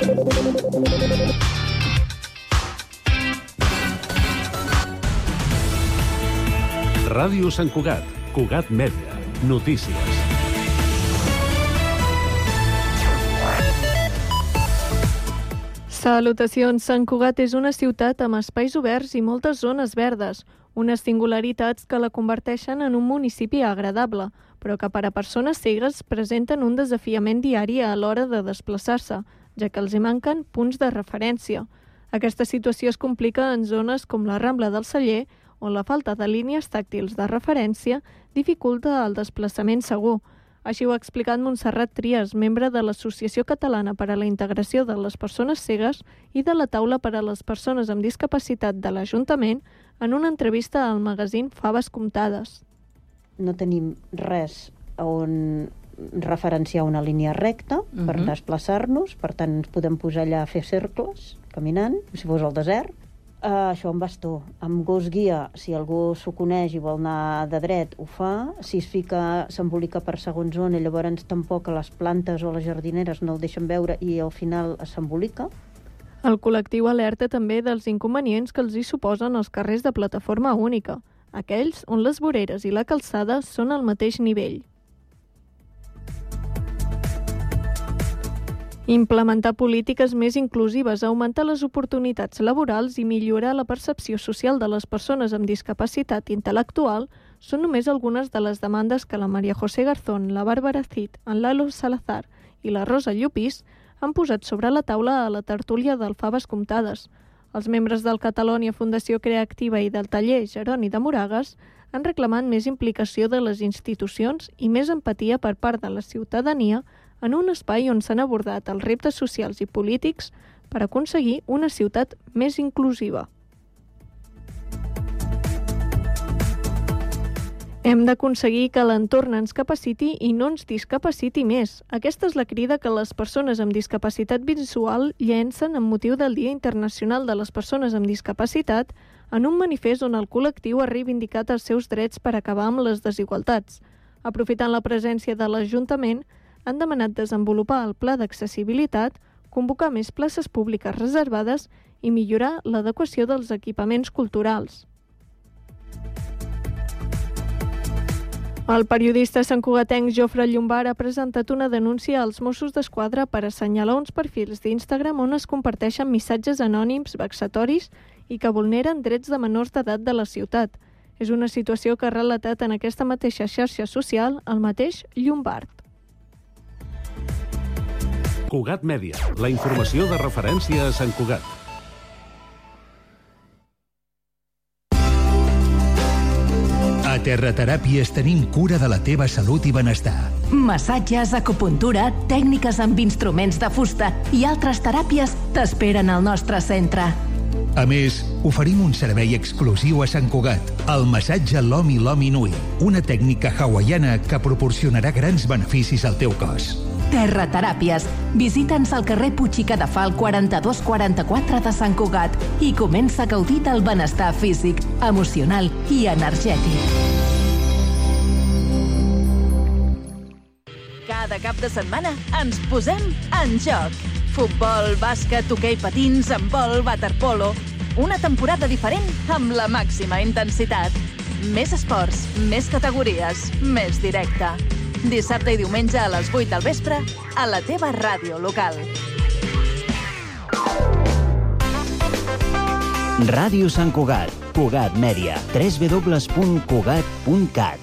Ràdio Sant Cugat, Cugat Mèdia, notícies. Salutacions. Sant Cugat és una ciutat amb espais oberts i moltes zones verdes, unes singularitats que la converteixen en un municipi agradable, però que per a persones cegues presenten un desafiament diari a l'hora de desplaçar-se, ja que els hi manquen punts de referència. Aquesta situació es complica en zones com la Rambla del Celler, on la falta de línies tàctils de referència dificulta el desplaçament segur. Així ho ha explicat Montserrat Trias, membre de l'Associació Catalana per a la Integració de les Persones Cegues i de la Taula per a les Persones amb Discapacitat de l'Ajuntament, en una entrevista al magazín Faves Comptades. No tenim res on referenciar una línia recta per desplaçar-nos, per tant ens podem posar allà a fer cercles, caminant, com si fos al desert. Això amb bastó. Amb gos guia, si algú s'ho coneix i vol anar de dret, ho fa. Si es fica, s'embolica per segons zona, llavors tampoc a les plantes o a les jardineres no el deixen veure i al final s'embolica. El col·lectiu alerta també dels inconvenients que els hi suposen els carrers de plataforma única, aquells on les voreres i la calçada són al mateix nivell. Implementar polítiques més inclusives, augmentar les oportunitats laborals i millorar la percepció social de les persones amb discapacitat intel·lectual són només algunes de les demandes que la Maria José Garzón, la Bàrbara Cid, en Lalo Salazar i la Rosa Llopís han posat sobre la taula a la tertúlia del Faves Comptades. Els membres del Catalònia Fundació Creativa i del taller Jeroni de Moragues han reclamat més implicació de les institucions i més empatia per part de la ciutadania en un espai on s'han abordat els reptes socials i polítics per aconseguir una ciutat més inclusiva. Hem d'aconseguir que l'entorn ens capaciti i no ens discapaciti més. Aquesta és la crida que les persones amb discapacitat visual llencen amb motiu del Dia Internacional de les Persones amb Discapacitat en un manifest on el col·lectiu ha reivindicat els seus drets per acabar amb les desigualtats. Aprofitant la presència de l'Ajuntament, han demanat desenvolupar el pla d'accessibilitat, convocar més places públiques reservades i millorar l'adequació dels equipaments culturals. El periodista santcugatenc Jofre Llombart ha presentat una denúncia als Mossos d'Esquadra per assenyalar uns perfils d'Instagram on es comparteixen missatges anònims vexatoris i que vulneren drets de menors d'edat de la ciutat. És una situació que ha relatat en aquesta mateixa xarxa social el mateix Llombart. Cugat Mèdia, la informació de referència a Sant Cugat. A Terrateràpies tenim cura de la teva salut i benestar. Massatges, acupuntura, tècniques amb instruments de fusta i altres teràpies t'esperen al nostre centre. A més, oferim un servei exclusiu a Sant Cugat, el massatge Lomi Lomi Nui, una tècnica hawaiana que proporcionarà grans beneficis al teu cos. Terrateràpies. Visita'ns al carrer Puig i Cadafal 4244 de Sant Cugat i comença a gaudir del benestar físic, emocional i energètic. Cada cap de setmana ens posem en joc. Futbol, bàsquet, hoquei patins, handbol, waterpolo. Una temporada diferent amb la màxima intensitat. Més esports, més categories, més directe. Dissabte i diumenge a les 8 del vespre a la teva ràdio local. Ràdio Sant Cugat, Cugat Mèdia, www.cugat.cat.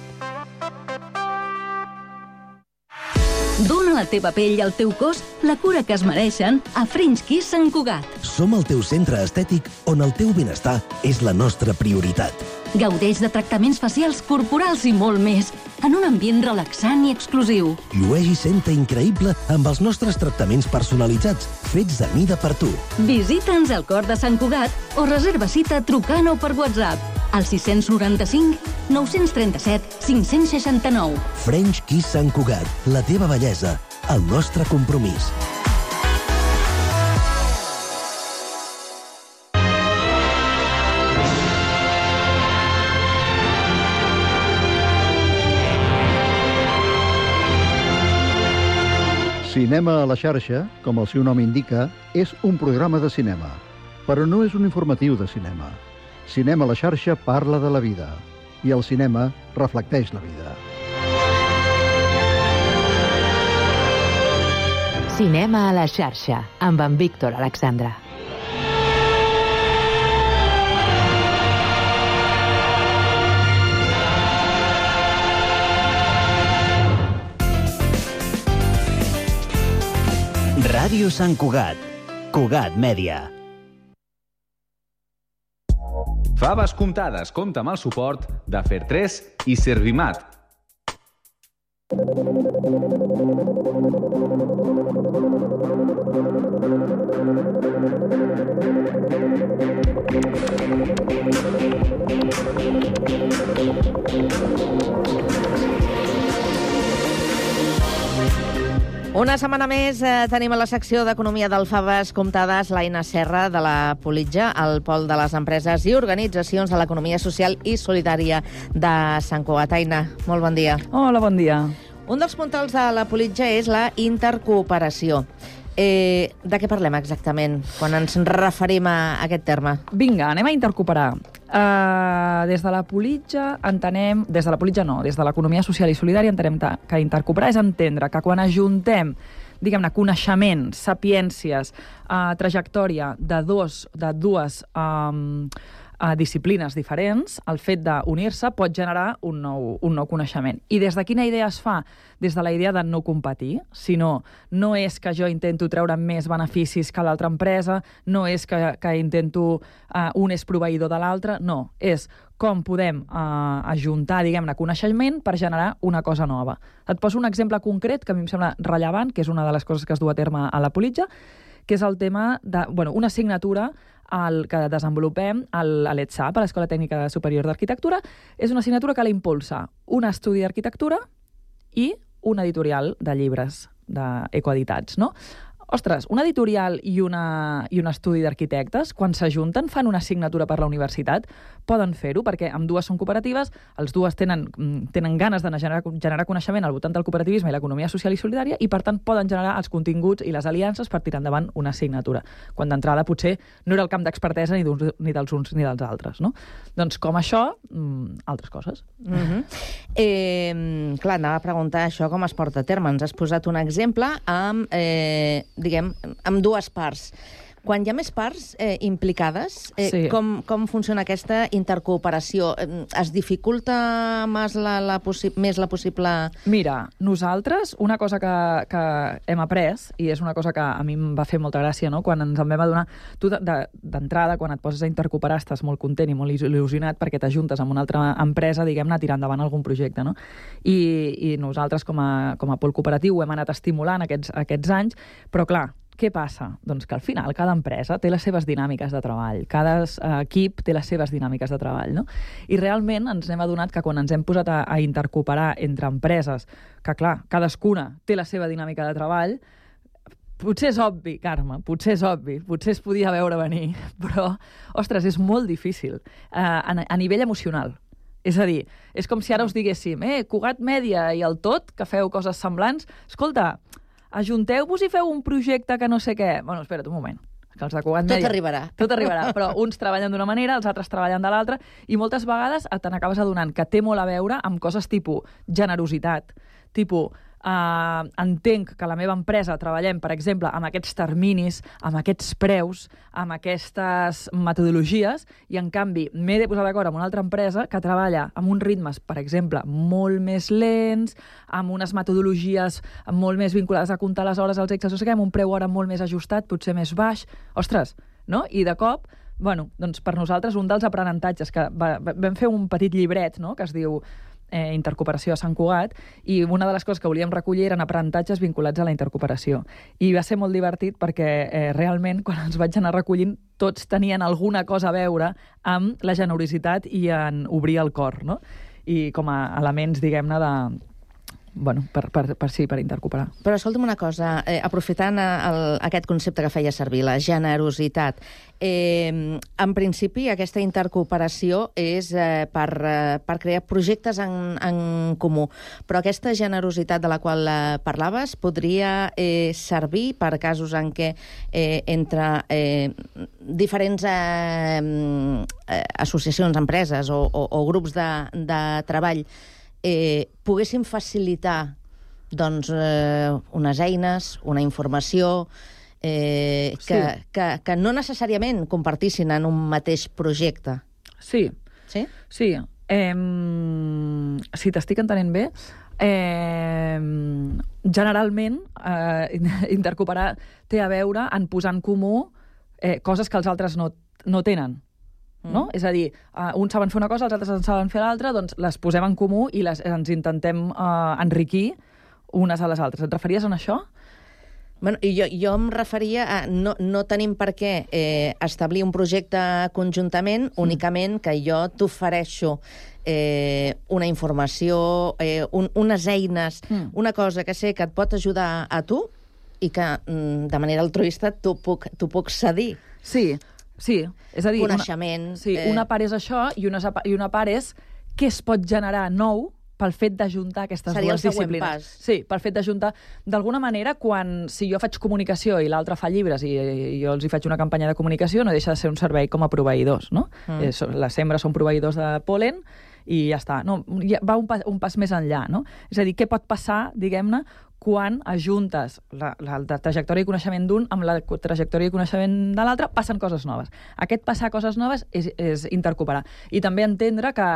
Dóna a la teva pell i al teu cos la cura que es mereixen a French Kiss Sant Cugat. Som el teu centre estètic on el teu benestar és la nostra prioritat. Gaudeix de tractaments facials, corporals i molt més, en un ambient relaxant i exclusiu. Llueix i senta increïble amb els nostres tractaments personalitzats, fets a mida per tu. Visita'ns al cor de Sant Cugat o reserva cita trucant o per WhatsApp al 695 937 569. French Kiss Sant Cugat, la teva bellesa, el nostre compromís. Si Cinema a la xarxa, com el seu nom indica, és un programa de cinema, però no és un informatiu de cinema. Cinema a la xarxa parla de la vida, i el cinema reflecteix la vida. Cinema a la xarxa, amb en Víctor Alexandre. Ràdio Sant Cugat. Cugat Mèdia. Faves comptades compta amb el suport de Fer3 i Servimat. Una setmana més tenim a la secció d'Economia del Faves Comptades l'Aina Serra de la Politja, al Pol de les Empreses i Organitzacions de l'Economia Social i Solidària de Sant Cugat. Aina, molt bon dia. Hola, bon dia. Un dels puntals de la Politja és la intercooperació. De què parlem exactament quan ens referim a aquest terme? Vinga, anem a intercooperar. Des de la Politja entenem... Des de la Politja no, des de l'economia social i solidària entenem que intercooperar és entendre que quan ajuntem, diguem-ne, coneixements, sapiències, trajectòria de dues disciplines diferents, el fet d'unir-se pot generar un nou coneixement. I des de quina idea es fa? Des de la idea de no competir, sinó no és que jo intento treure més beneficis que l'altra empresa, no és que intento un és proveïdor de l'altre, no, és com podem ajuntar, diguem-ne, coneixement per generar una cosa nova. Et poso un exemple concret que a mi em sembla rellevant, que és una de les coses que es du a terme a la Politja, que és el tema d'una assignatura que desenvolupem a l'ETSAP, a l'Escola Tècnica Superior d'Arquitectura. És una assignatura que la impulsa un estudi d'arquitectura i un editorial de llibres ecoeditats, no? Ostres, un editorial i un estudi d'arquitectes, quan s'ajunten, fan una assignatura per la universitat, poden fer-ho, perquè ambdues són cooperatives, els dues tenen ganes de generar coneixement al voltant del cooperativisme i l'economia social i solidària, i per tant poden generar els continguts i les aliances per tirar endavant una assignatura, quan d'entrada potser no era el camp d'expertesa ni dels uns ni dels altres, no? Doncs com això, altres coses. Clar, anava a preguntar això com es porta a terme. Ens has posat un exemple amb amb dues parts. Quan hi ha més parts implicades, com funciona aquesta intercooperació? Es dificulta més la possible... Mira, nosaltres, una cosa que hem après, i és una cosa que a mi em va fer molta gràcia, no? Quan ens en vam adonar, tu d'entrada, quan et poses a intercooperar, estàs molt content i molt il·lusionat perquè t'ajuntes amb una altra empresa, diguem-ne, a tirar endavant algun projecte, no? I nosaltres, com a pol cooperatiu, ho hem anat estimulant aquests anys, però clar, què passa? Doncs que al final cada empresa té les seves dinàmiques de treball, cada equip té les seves dinàmiques de treball, no? I realment ens hem adonat que quan ens hem posat a intercooperar entre empreses, que clar, cadascuna té la seva dinàmica de treball, potser és obvi, Carme, potser es podia veure venir, però, ostres, és molt difícil a nivell emocional. És a dir, és com si ara us diguéssim, Cugat Mèdia i el Tot, que feu coses semblants, escolta, ajunteu-vos i feu un projecte que no sé què. Bueno, espera't un moment. Que els de Cugat Mèdia... Tot arribarà, però uns treballen d'una manera, els altres treballen de l'altra, i moltes vegades te n'acabes adonant que té molt a veure amb coses tipus generositat, tipus entenc que la meva empresa treballem, per exemple, amb aquests terminis, amb aquests preus, amb aquestes metodologies, i en canvi m'he de posar d'acord amb una altra empresa que treballa amb uns ritmes, per exemple, molt més lents, amb unes metodologies molt més vinculades a comptar les hores als Excel, amb un preu hora molt més ajustat, potser més baix. Ostres, no? I de cop, bueno, doncs per nosaltres un dels aprenentatges que vam fer un petit llibret, no?, que es diu Intercooperació a Sant Cugat, i una de les coses que volíem recollir eren aprenentatges vinculats a la intercooperació. I va ser molt divertit perquè realment, quan ens vaig anar recollint, tots tenien alguna cosa a veure amb la generositat i en obrir el cor, no? I com a elements, diguem-ne, per intercooperar. Però escolta'm una cosa, aprofitant aquest concepte que feia servir, la generositat, en principi aquesta intercooperació és per crear projectes en comú, però aquesta generositat de la qual parlaves podria servir per casos en què entre diferents associacions, empreses o grups de treball poguéssim facilitar unes eines, una informació que no necessàriament compartissin en un mateix projecte. Sí. Sí? Sí. Si t'estic entenent bé, generalment intercooperar té a veure en posar en comú coses que els altres no tenen. No? És a dir, uns saben fer una cosa, els altres en saben fer l'altra, doncs les posem en comú i ens intentem enriquir unes a les altres. Et referies a això? Bueno, jo em referia a no tenim per què establir un projecte conjuntament, únicament que jo t'ofereixo una informació, unes eines, una cosa que sé que et pot ajudar a tu i que de manera altruista t'ho puc cedir. Sí, és a dir... Coneixement. Una part és això i una part és què es pot generar nou pel fet d'ajuntar aquestes dues disciplines. Seria el següent pas. Sí, pel fet d'ajuntar. D'alguna manera, si jo faig comunicació i l'altre fa llibres i jo els hi faig una campanya de comunicació, no deixa de ser un servei com a proveïdors, no? Les sembres són proveïdors de pol·len i ja està. No, va un pas més enllà, no? És a dir, què pot passar, diguem-ne, quan ajuntes la trajectòria i coneixement d'un amb la trajectòria i coneixement de l'altre, passen coses noves. Aquest passar coses noves és intercooperar. I també entendre que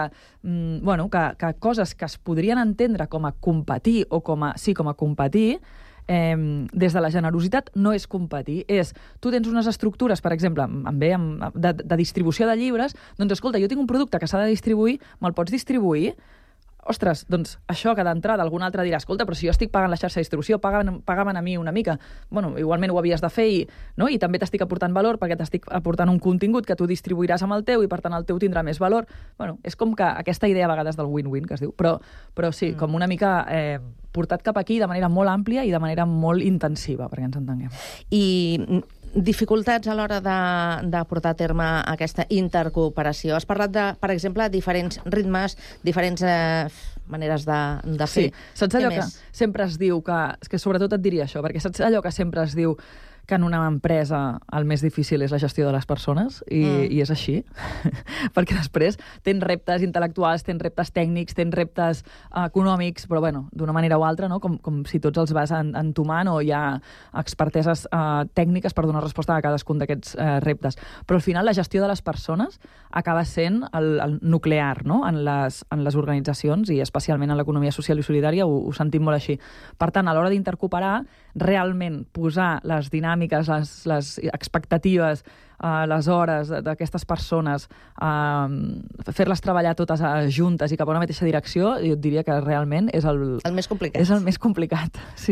coses que es podrien entendre com a competir o com a competir, des de la generositat no és competir, tu tens unes estructures, per exemple, de distribució de llibres, doncs escolta, jo tinc un producte que s'ha de distribuir, me'l pots distribuir? Ostres, doncs això que d'entrada algun altre dirà, escolta, però si jo estic pagant la xarxa de distribució, pagaven a mi una mica. Bueno, igualment ho havies de fer i també t'estic aportant valor perquè t'estic aportant un contingut que tu distribuiràs amb el teu i per tant el teu tindrà més valor. Bueno, és com que aquesta idea a vegades del win-win que es diu, però sí, com una mica portat cap aquí de manera molt àmplia i de manera molt intensiva, perquè ens entenguem. I dificultats a l'hora de portar a terme aquesta intercooperació. Has parlat de, per exemple, diferents ritmes, diferents maneres de fer. Sí, saps allò que sempre es diu és que sobretot et diria això, perquè saps allò que sempre es diu que en una empresa el més difícil és la gestió de les persones, i és així. Perquè després tens reptes intel·lectuals, tens reptes tècnics, tens reptes econòmics, però bueno, d'una manera o altra, no? Com si tots els vas entomant o hi ha experteses tècniques per donar resposta a cadascun d'aquests reptes. Però al final la gestió de les persones acaba sent el nuclear, no? En les organitzacions i especialment en l'economia social i solidària ho sentim molt així. Per tant, a l'hora d'intercooperar, realment posar les dinàmiques, les expectatives, les hores d'aquestes persones, fer-les treballar totes juntes i cap a una mateixa direcció, jo et diria que realment és el més complicat. És el més complicat, sí.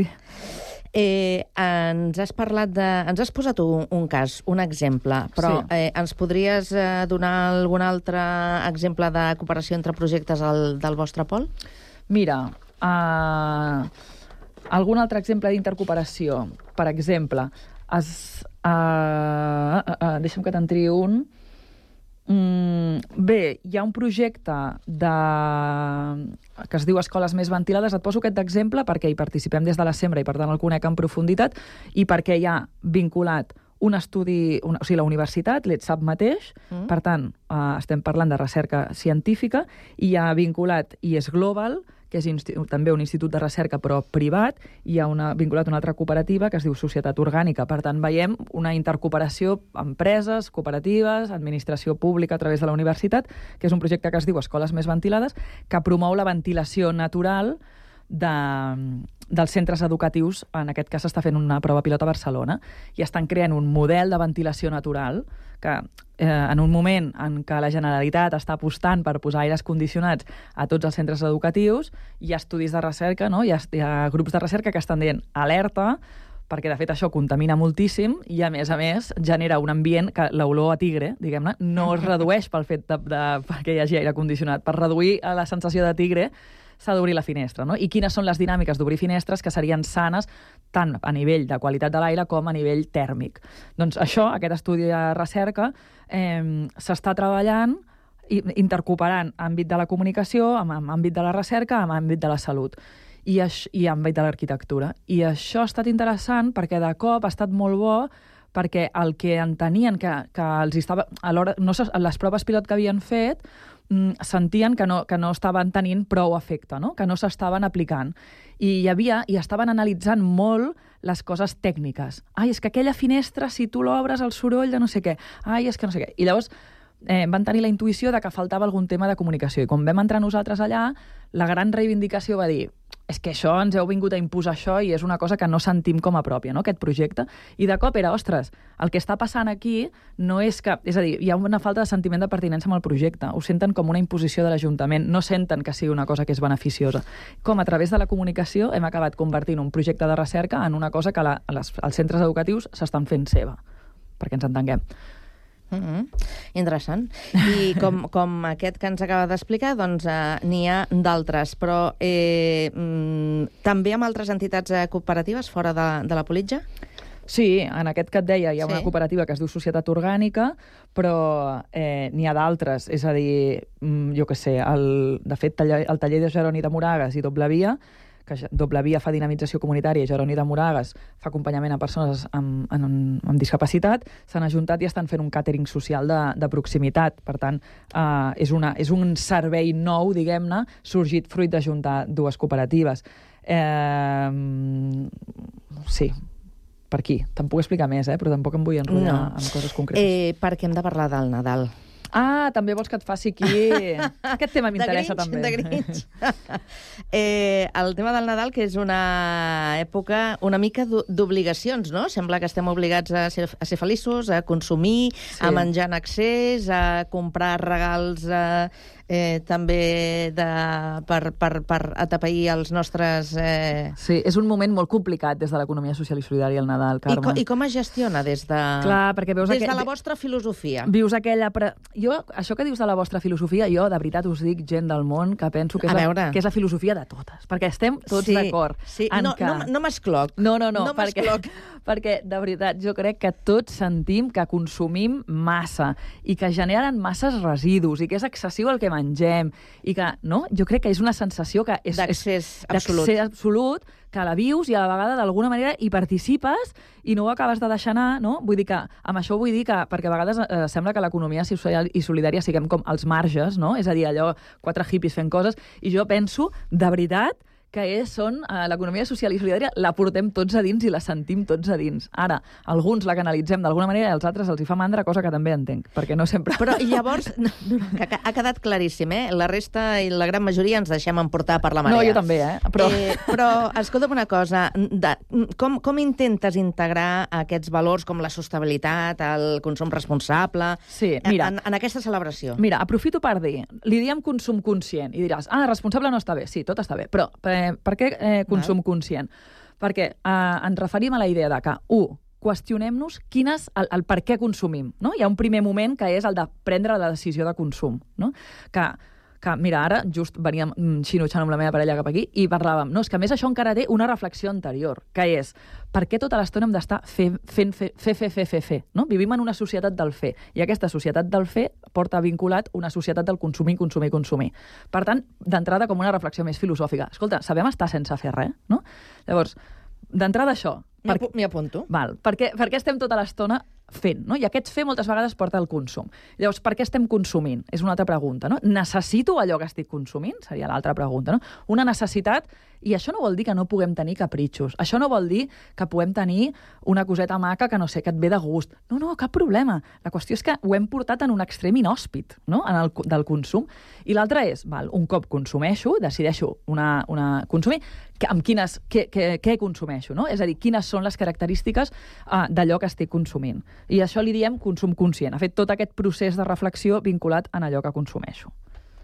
Ens has posat un cas, un exemple, però ens podries donar algun altre exemple de cooperació entre projectes del vostre pol? Mira, algun altre exemple d'intercooperació. Per exemple, deixa'm que te'n triï un. Bé, hi ha un projecte que es diu Escoles Més Ventilades. Et poso aquest d'exemple perquè hi participem des de la Sembra i per tant el conec en profunditat i perquè hi ha vinculat un estudi, o sigui, la universitat, l'ETSAP mateix, per tant, estem parlant de recerca científica, i hi ha vinculat IES Global, que és també un institut de recerca però privat, i hi ha vinculat una altra cooperativa que es diu Societat Orgànica. Per tant, veiem una intercooperació empreses, cooperatives, administració pública a través de la universitat, que és un projecte que es diu Escoles Més Ventilades, que promou la ventilació natural dels centres educatius. En aquest cas s'està fent una prova pilot a Barcelona i estan creant un model de ventilació natural que en un moment en què la Generalitat està apostant per posar aires condicionats a tots els centres educatius, hi ha estudis de recerca, no? Hi ha grups de recerca que estan dient alerta, perquè de fet això contamina moltíssim i a més genera un ambient que l'olor a tigre, diguem-ne, no es redueix pel fet perquè hi hagi aire condicionat. Per reduir la sensació de tigre s'ha d'obrir la finestra, no? I quines són les dinàmiques d'obrir finestres que serien sanes tant a nivell de qualitat de l'aire com a nivell tèrmic. Doncs això, aquest estudi de recerca, s'està treballant intercooperant àmbit de la comunicació, amb àmbit de la recerca, amb àmbit de la salut i àmbit de l'arquitectura. I això ha estat interessant perquè de cop ha estat molt bo perquè el que entenien que els estava... Alhora, les proves pilot que havien fet sentien que no estaven tenint prou efecte, no? Que no s'estaven aplicant. I estaven analitzant molt les coses tècniques. Ai, és que aquella finestra, si tu l'obres, el soroll de no sé què. Ai, és que no sé què. I llavors van tenir la intuïció de que faltava algun tema de comunicació. I quan vam entrar nosaltres allà, la gran reivindicació va dir és que això ens heu vingut a imposar això i és una cosa que no sentim com a pròpia, no?, aquest projecte. I de cop era, ostres, el que està passant aquí no és que... És a dir, hi ha una falta de sentiment de pertinença amb el projecte. Ho senten com una imposició de l'Ajuntament. No senten que sigui una cosa que és beneficiosa. Com a través de la comunicació hem acabat convertint un projecte de recerca en una cosa que els centres educatius s'estan fent seva, perquè ens entenguem. Interessant. I com aquest que ens acaba d'explicar, doncs n'hi ha d'altres, però també amb altres entitats cooperatives fora de la Politja? Sí, en aquest que et deia hi ha una cooperativa que es diu Societat Orgànica, però n'hi ha d'altres. És a dir, jo què sé, de fet, el taller de Jeroni de Moragas i Doble Via, que Doble Via fa dinamització comunitària i Jeroni de Moragas fa acompanyament a persones amb discapacitat, s'han ajuntat i estan fent un càtering social de proximitat. Per tant, és un servei nou, diguem-ne, sorgit fruit d'ajuntar dues cooperatives. Sí, per aquí. Te'n puc explicar més, però tampoc em vull enrotllar amb coses concretes. Perquè hem de parlar del Nadal. Ah, també vols que et faci aquí... Aquest tema m'interessa també. De Grinch. El tema del Nadal, que és una època una mica d'obligacions, no? Sembla que estem obligats a ser feliços, a consumir, a menjar en excés, a comprar regals també per atapeir els nostres... Sí, és un moment molt complicat des de l'economia social i solidària el Nadal, Carme. I com es gestiona des de... Clar, perquè veus des de la vostra filosofia. Vius aquella... Jo, això que dius de la vostra filosofia, jo, de veritat, us dic, gent del món, que penso que és la filosofia de totes, perquè estem tots d'acord. Sí, no m'escloc. No, perquè, de veritat, jo crec que tots sentim que consumim massa i que generen masses residus i que és excessiu el que mengem i que, no? Jo crec que és una sensació que és... D'accés absolut. D'accés absolut, que la vius i a la vegada d'alguna manera hi participes i no ho acabes de deixar anar, no? Vull dir que, amb això vull dir que, perquè a vegades sembla que l'economia social i solidària siguem com els marges, no? És a dir, allò, 4 hippies fent coses, i jo penso, de veritat, que l'economia social i solidària la portem tots a dins i la sentim tots a dins. Ara, alguns la canalitzem d'alguna manera i als altres els hi fa mandra, cosa que també entenc, perquè no sempre... Però llavors, ha quedat claríssim, La resta i la gran majoria ens deixem emportar per la marea. No, jo també, Però escolta'm una cosa, com intentes integrar aquests valors com la sostenibilitat, el consum responsable, en aquesta celebració? Mira, aprofito per dir, li diem consum conscient, i diràs, responsable no està bé. Sí, tot està bé, però per què consum conscient? Perquè ens referim a la idea de que, qüestionem-nos el per què consumim. No? Hi ha un primer moment que és el de prendre la decisió de consum. No? Que mira, ara just veníem xinutxant amb la meva parella cap aquí i parlàvem, no, és que a més això encara té una reflexió anterior, que és per què tota l'estona hem d'estar fer, no? Vivim en una societat del fer, i aquesta societat del fer porta vinculat una societat del consumir. Per tant, d'entrada com una reflexió més filosòfica. Escolta, sabem estar sense fer res, no? Llavors, d'entrada això... M'hi apunto. Val, per què estem tota l'estona fent, no? I aquest fer moltes vegades porta al consum. Llavors, per què estem consumint? És una altra pregunta, no? Necessito allò que estic consumint? Seria l'altra pregunta, no? Una necessitat, i això no vol dir que no puguem tenir capritxos. Això no vol dir que puguem tenir una coseta maca que no sé, que et ve de gust. No, cap problema. La qüestió és que ho hem portat en un extrem inhòspit, no? Del consum. I l'altre és, un cop consumeixo, decideixo consumir, què consumeixo, no? És a dir, quines són les característiques d'allò que estic consumint. I això li diem consum conscient. Ha fet tot aquest procés de reflexió vinculat en allò que consumeixo.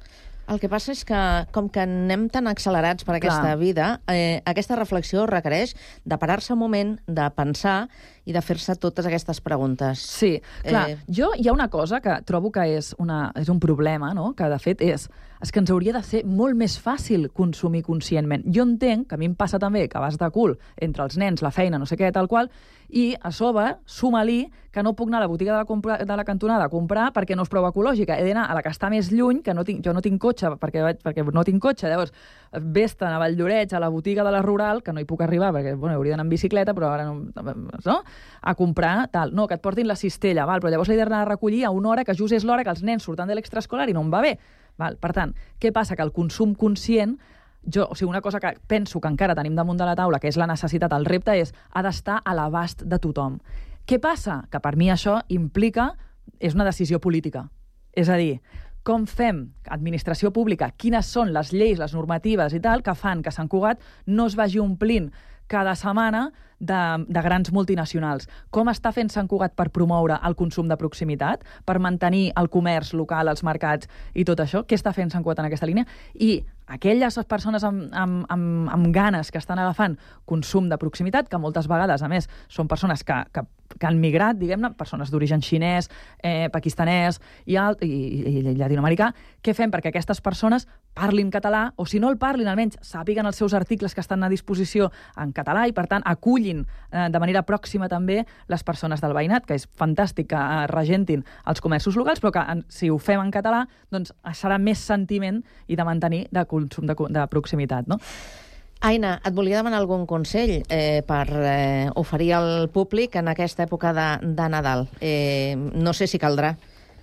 El que passa és que, com que anem tan accelerats per aquesta vida, aquesta reflexió requereix de parar-se un moment, de pensar i de fer-se totes aquestes preguntes. Sí, clar. Hi ha una cosa que trobo que és un problema, no? Que de fet és que ens hauria de ser molt més fàcil consumir conscientment. Jo entenc, que a mi em passa també, que vas de cul entre els nens, la feina, no sé què, tal qual, i a sobre, suma-li que no puc anar a la botiga de la cantonada a comprar perquè no és prou ecològica. He d'anar a la que està més lluny, que jo no tinc cotxe, perquè no tinc cotxe. Llavors, vés-te'n a Valldoreix, a la botiga de la Rural, que no hi puc arribar, perquè hauria d'anar en bicicleta, però ara no, a comprar, tal. No, que et portin la cistella, però llavors l'he d'anar a recollir a una hora que just és l'hora que els nens surten de l'extraescolar i no em va bé. Per tant, què passa? Que el consum conscient, una cosa que penso que encara tenim damunt de la taula, que és la necessitat, el repte ha d'estar a l'abast de tothom. Què passa? Que per mi això implica, és una decisió política. És a dir, com fem administració pública, quines són les lleis, les normatives i tal, que fan que Sant Cugat no es vagi omplint cada setmana de grans multinacionals. Com està fent Sant Cugat per promoure el consum de proximitat, per mantenir el comerç local, els mercats i tot això? Què està fent Sant Cugat en aquesta línia? I aquelles persones amb ganes que estan agafant consum de proximitat, que moltes vegades, a més, són persones que han migrat, diguem-ne, persones d'origen xinès, pakistanès i llatinoamericà, què fem perquè aquestes persones parlin català, o si no el parlin, almenys sàpiguen els seus articles que estan a disposició en català i, per tant, acullin de manera pròxima també les persones del veïnat, que és fantàstic que regentin els comerços locals, però que si ho fem en català, doncs serà més sentiment i de mantenir de consum de proximitat, no? Aina, et volia demanar algun consell per oferir al públic en aquesta època de Nadal. No sé si caldrà.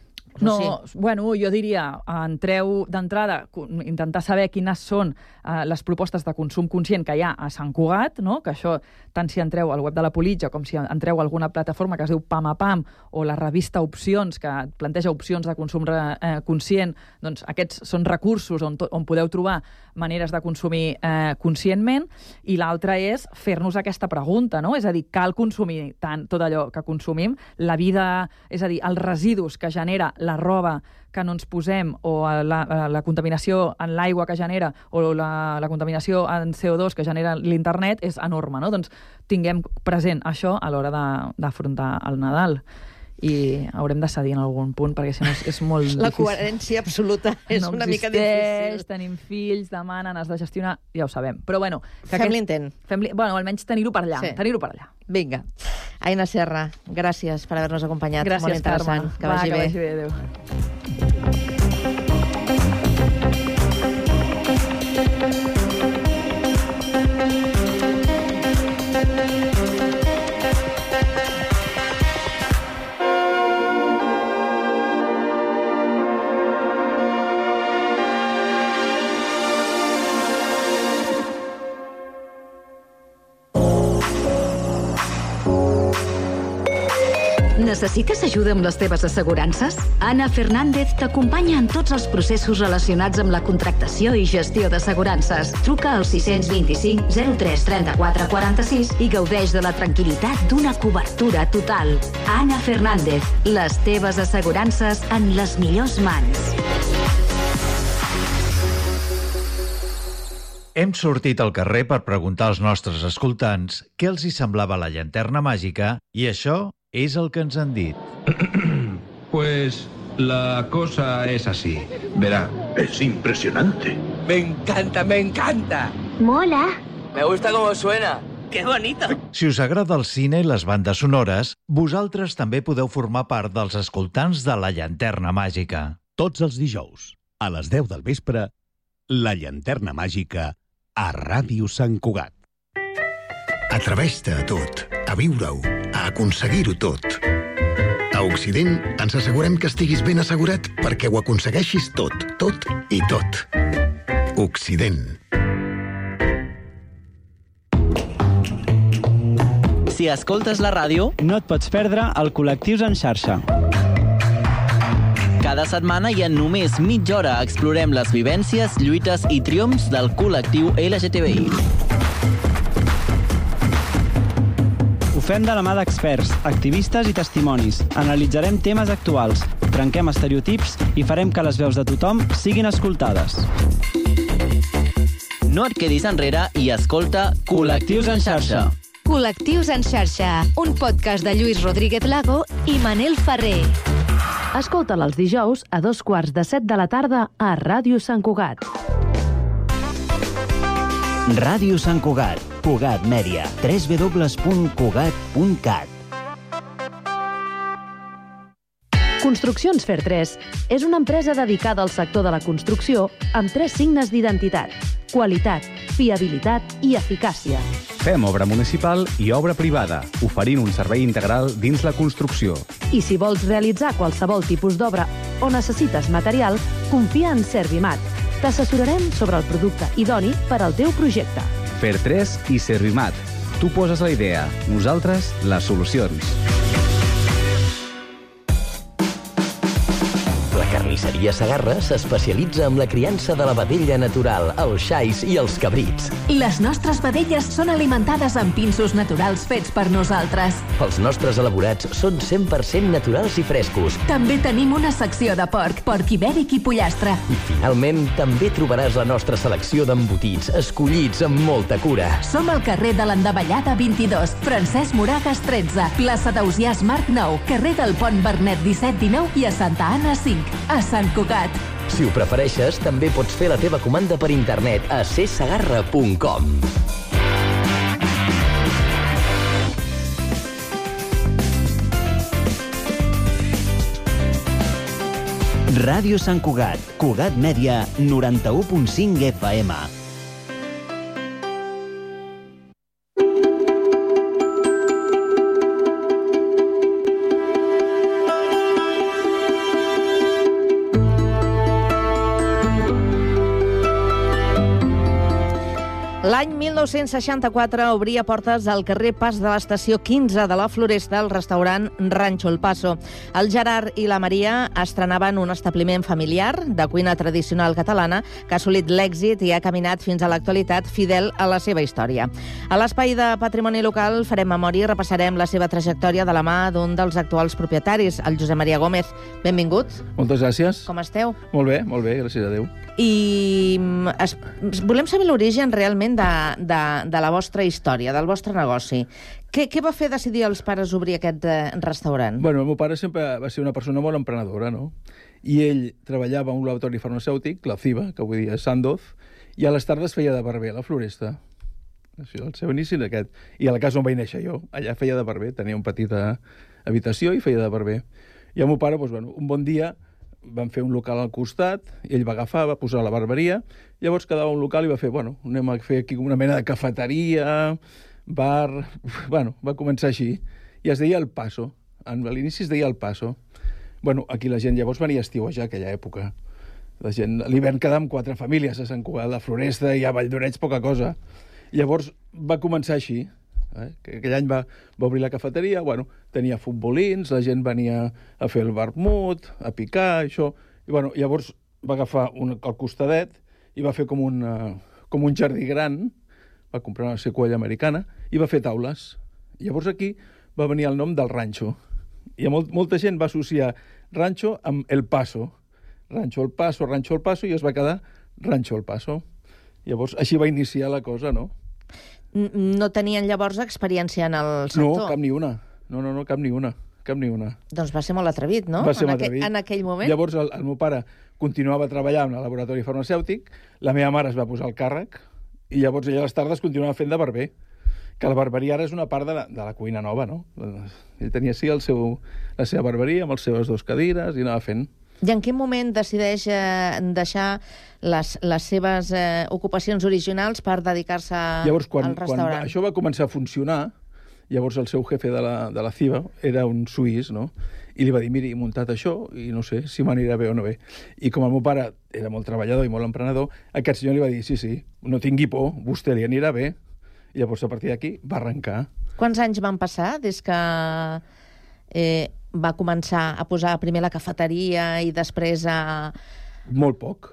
No, bueno, jo diria, entreu d'entrada, intentar saber quines són les propostes de consum conscient que hi ha a Sant Cugat, no? Que això, tant si entreu al web de la Politja com si entreu a alguna plataforma que es diu Pam a Pam o la revista Opcions, que planteja opcions de consum conscient, doncs aquests són recursos on podeu trobar maneres de consumir conscientment, i l'altra és fer-nos aquesta pregunta, no? És a dir, cal consumir tant tot allò que consumim, la vida, és a dir, els residus que genera la roba que no ens posem, o la contaminació en l'aigua que genera, o la contaminació en CO2 que genera l'internet, és enorme, no? Doncs tinguem present això a l'hora d'afrontar el Nadal. I haurem de cedir en algun punt, perquè si no és molt difícil. La coherència absoluta és una mica difícil. Tenim fills, demanen, has de gestionar, ja ho sabem. Però bueno... Fem l'intent. Bueno, almenys tenir-ho per allà. Vinga. Aina Serra, gràcies per haver-nos acompanyat. Gràcies, molt interessant. Carme. Que vagi bé. Adéu. Necessites ajuda amb les teves assegurances? Ana Fernández t'acompanya en tots els processos relacionats amb la contractació i gestió d'assegurances. Truca al 625 03 34 46 i gaudeix de la tranquil·litat d'una cobertura total. Ana Fernández, les teves assegurances en les millors mans. Hem sortit al carrer per preguntar als nostres escoltants què els hi semblava la llanterna màgica, i això es el que ens han dit. Pues la cosa es así. Verá, es impresionante. Me encanta, me encanta. Mola. Me gusta cómo suena. ¡Qué bonito! Si us agrada el cine i les bandes sonores, vosaltres també podeu formar part dels escoltants de la llanterna màgica. Tots els dijous, a les 10 del vespre, la llanterna màgica a Ràdio Sant Cugat. Atreveix-te a tot, a viure-ho, a aconseguir-ho tot. A Occident ens assegurem que estiguis ben assegurat perquè ho aconsegueixis tot, tot i tot. Occident. Si escoltes la ràdio, no et pots perdre el Col·lectius en xarxa. Cada setmana i en només mitja hora explorem les vivències, lluites i triomfs del col·lectiu LGTBI. Ho fem de la mà d'experts, activistes i testimonis. Analitzarem temes actuals, trenquem estereotips i farem que les veus de tothom siguin escoltades. No et quedis enrere i escolta Col·lectius en xarxa. Col·lectius en xarxa, un podcast de Lluís Rodríguez Lago i Manel Ferrer. Escolta'l els dijous a 2:15 de la tarda a Ràdio Sant Cugat. Ràdio Sant Cugat, Cugat Mèdia, www.cugat.cat. Construccions Fer 3 és una empresa dedicada al sector de la construcció amb 3 signes d'identitat: qualitat, fiabilitat i eficàcia. Fem obra municipal i obra privada, oferint un servei integral dins la construcció. I si vols realitzar qualsevol tipus d'obra o necessites material, confia en Servimat. T'assessorarem sobre el producte idoni per al teu projecte. Fer 3 i Servimat. Tu poses la idea, nosaltres les solucions. La carnisseria Segarra s'especialitza en la criança de la vedella natural, els xais i els cabrits. Les nostres vedelles són alimentades amb pinsos naturals fets per nosaltres. Els nostres elaborats són 100% naturals i frescos. També tenim una secció de porc ibèric i pollastre. I finalment també trobaràs la nostra selecció d'embotits, escollits amb molta cura. Som al carrer de l'Endavellada 22, Francesc Moragas 13, plaça d'Ausiàs Marc 9, carrer del Pont Vernet 17-19 i a Santa Anna 5, a Sant Cugat. Si ho prefereixes, també pots fer la teva comanda per internet a csegarra.com. Ràdio Sant Cugat, Cugat Mèdia, 91.5 FM. L'any 1964 obria portes al carrer Pas de l'Estació 15 de la Floresta el restaurant Rancho El Paso. El Gerard i la Maria estrenaven un establiment familiar de cuina tradicional catalana que ha assolit l'èxit i ha caminat fins a l'actualitat fidel a la seva història. A l'espai de Patrimoni Local farem memòria i repassarem la seva trajectòria de la mà d'un dels actuals propietaris, el Josep Maria Gómez. Benvingut. Moltes gràcies. Com esteu? Molt bé, gràcies a Déu. I volem saber l'origen realment de la vostra història, del vostre negoci. Què va fer decidir els pares obrir aquest restaurant? Bueno, el meu pare sempre va ser una persona molt emprenedora, no? I ell treballava en un laboratori farmacèutic, la CIBA, que avui dia és Sandoz, i a les tardes feia de barber a la Floresta. Això, el seu inici d'aquest. I a la casa on vaig néixer jo, allà feia de barber, tenia una petita habitació i feia de barber. I el meu pare, doncs, bueno, un bon dia van fer un local al costat, i ell va agafar, va posar la barberia, llavors quedava un local i va fer, bueno, anem a fer aquí una mena de cafeteria, bar... Bueno, va començar així. I es deia El Paso. A l'inici es deia El Paso. Bueno, aquí la gent llavors venia a estiuejar, aquella època. La gent, a l'hivern quedàvem 4 famílies a Sant Cugat, a la Floresta i a Valldoreix, poca cosa. Llavors va començar així. Aquell any va obrir la cafeteria, bueno, tenia futbolins, la gent venia a fer el vermut, a picar, això. I bueno, llavors va agafar el costadet i va fer com un jardí gran, va comprar una sequoia americana i va fer taules. Llavors aquí va venir el nom del ranxo. I molta gent va associar ranxo amb El Paso. Ranxo El Paso, i es va quedar Ranxo El Paso. Llavors així va iniciar la cosa, no? No tenien llavors experiència en el sector? No, cap ni una. No, cap ni una. Doncs va ser molt atrevit, no? Va ser molt atrevit. En aquell moment. Llavors el meu pare continuava treballant al laboratori farmacèutic, la meva mare es va posar al càrrec, i llavors ella a les tardes continuava fent de barber, que la barberia ara és una part de la cuina nova, no? Ell tenia sí la seva barberia amb les seves 2 cadires i anava fent. I en quin moment decideix deixar les seves ocupacions originals per dedicar-se al restaurant? Quan això va començar a funcionar, llavors el seu jefe de la CIBA era un suís, no? I li va dir, miri, he muntat això i no sé si m'anirà bé o no bé. I com el meu pare era molt treballador i molt emprenedor, aquest senyor li va dir, sí, no tingui por, vostè li anirà bé. I llavors a partir d'aquí va arrencar. Quants anys van passar des que va començar a posar primer la cafeteria i després a... Molt poc.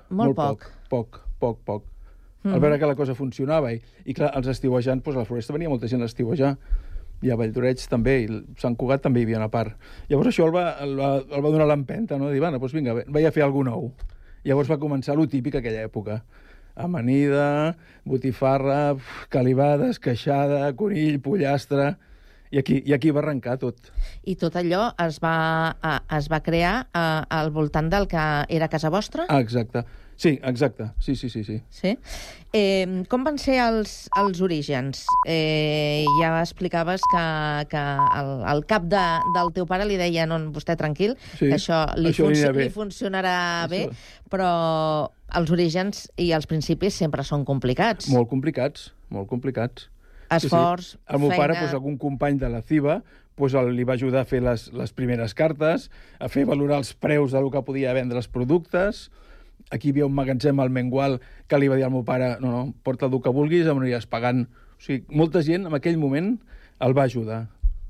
Al veure que la cosa funcionava i clar, els estiuejants, doncs a la Floresta venia molta gent a estiuejar I a Valldoreig també, i Sant Cugat també hi havia una part. Llavors això el va donar l'empenta, no? Dir, bueno, doncs vinga, vaig a fer alguna nou. Llavors va començar lo típic aquella època. Amanida, botifarra, calivada, esqueixada, conill, pollastre... I aquí va arrencar tot. I tot allò es va crear al voltant del que era casa vostra? Ah, exacte. Sí, exacte. Sí. Sí? Com van ser els orígens? Ja explicaves que el cap del teu pare li deia, no, vostè tranquil, que això li funcionarà bé, però els orígens i els principis sempre són complicats. Molt complicats, molt complicats. Esforç, feina... El meu pare, algun company de la CIBA, li va ajudar a fer les primeres cartes, a fer valorar els preus del que podia vendre els productes. Aquí hi havia un magatzem al Mengual que li va dir al meu pare, no, porta el que vulguis, em aniràs pagant. O sigui, molta gent en aquell moment el va ajudar.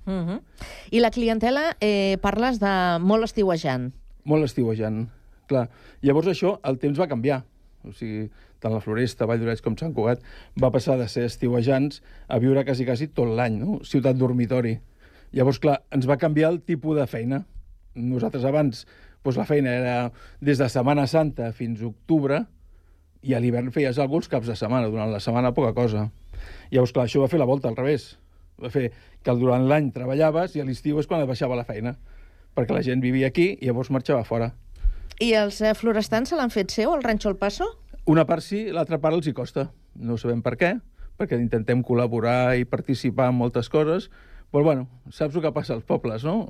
I la clientela, parles de molt estiuejant. Molt estiuejant, clar. Llavors això, el temps va canviar. O sigui, tant la Floresta, Valldoreig com Sant Cugat, va passar de ser estiuejants a viure quasi tot l'any, no? Ciutat dormitori. Llavors, clar, ens va canviar el tipus de feina. Nosaltres abans, la feina era des de Setmana Santa fins a octubre, i a l'hivern feies alguns caps de setmana, durant la setmana poca cosa. Llavors, clar, això va fer la volta al revés. Va fer que durant l'any treballaves i a l'estiu és quan et baixava la feina, perquè la gent vivia aquí i llavors marxava fora. I els florestans se l'han fet seu, el Rancho El Paso? Una part sí, l'altra part els hi costa. No sabem per què, perquè intentem col·laborar i participar en moltes coses, però, bueno, saps el que passa als pobles, no?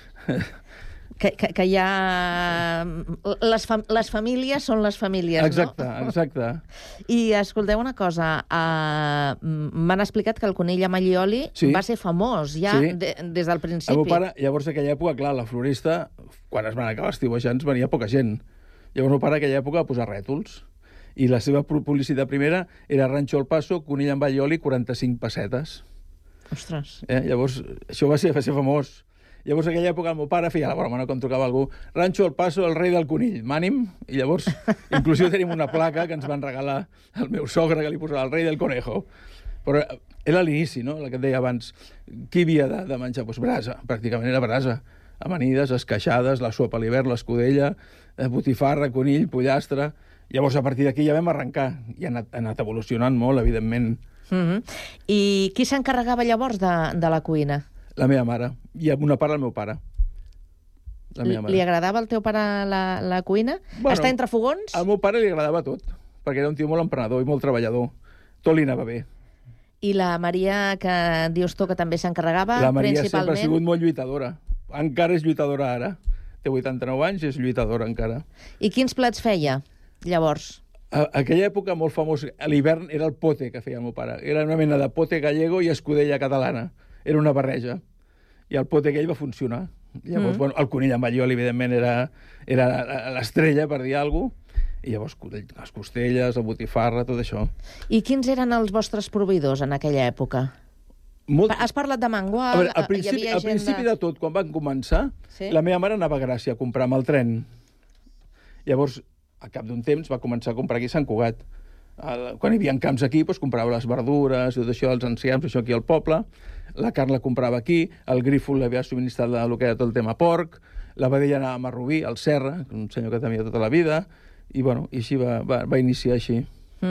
Que hi ha... Les famílies són les famílies, exacte, no? Exacte. I escolteu una cosa, m'han explicat que el conill amb alli i oli va ser famós ja des del principi. El meu pare, llavors, en aquella època, clar, la florista, quan es van acabar estiuejants, venia poca gent. Llavors, el meu pare, en aquella època, va posar rètols. I la seva publicitat primera era Rancho El Paso, conill amb alli i oli, 45 pessetes. Ostres. Llavors, això va ser famós. Llavors, en aquella època, el meu pare feia la broma, no?, quan trucava algú, Rancho El Paso, el rei del conill, m'ànim. I llavors, inclusive tenim una placa que ens van regalar el meu sogre, que li posava el rei del conejo. Però era l'inici, no?, el que et deia abans. Qui havia de menjar? Doncs brasa, pràcticament era brasa. Amanides, esqueixades, la sopa a l'hivern, l'escudella, botifarra, conill, pollastre... Llavors, a partir d'aquí ja vam arrencar. I ha anat evolucionant molt, evidentment. I qui s'encarregava llavors de la cuina? La meva mare. I una part el meu pare. Li agradava al teu pare la cuina? Bueno, estar entre fogons? Al meu pare li agradava tot, perquè era un tio molt emprenedor i molt treballador. Tot li anava bé. I la Maria, que dius tu que també s'encarregava, la Maria principalment... sempre ha sigut molt lluitadora. Encara és lluitadora ara. Té 89 anys i és lluitadora encara. I quins plats feia? Llavors? A aquella època molt famós, a l'hivern, era el pote que feia el meu pare. Era una mena de pote gallego i escudella catalana. Era una barreja. I el pote aquell va funcionar. Llavors, bueno, el conill amb allioli, evidentment, era l'estrella, per dir alguna cosa. I llavors les costelles, la botifarra, tot això. I quins eren els vostres proveïdors en aquella època? Has parlat de Mangual... Al principi de tot, quan van començar, la meva mare anava a Gràcia a comprar amb el tren. Llavors, al cap d'un temps, va començar a comprar aquí a Sant Cugat. Quan hi havia camps aquí, doncs comprava les verdures, tot això, els enciams, això aquí al poble. La carn la comprava aquí, el Grífol l'havia subministrat el que era tot el tema porc, la vedella anàvem a Rubí, al Serra, un senyor que tenia tota la vida, i així va iniciar així.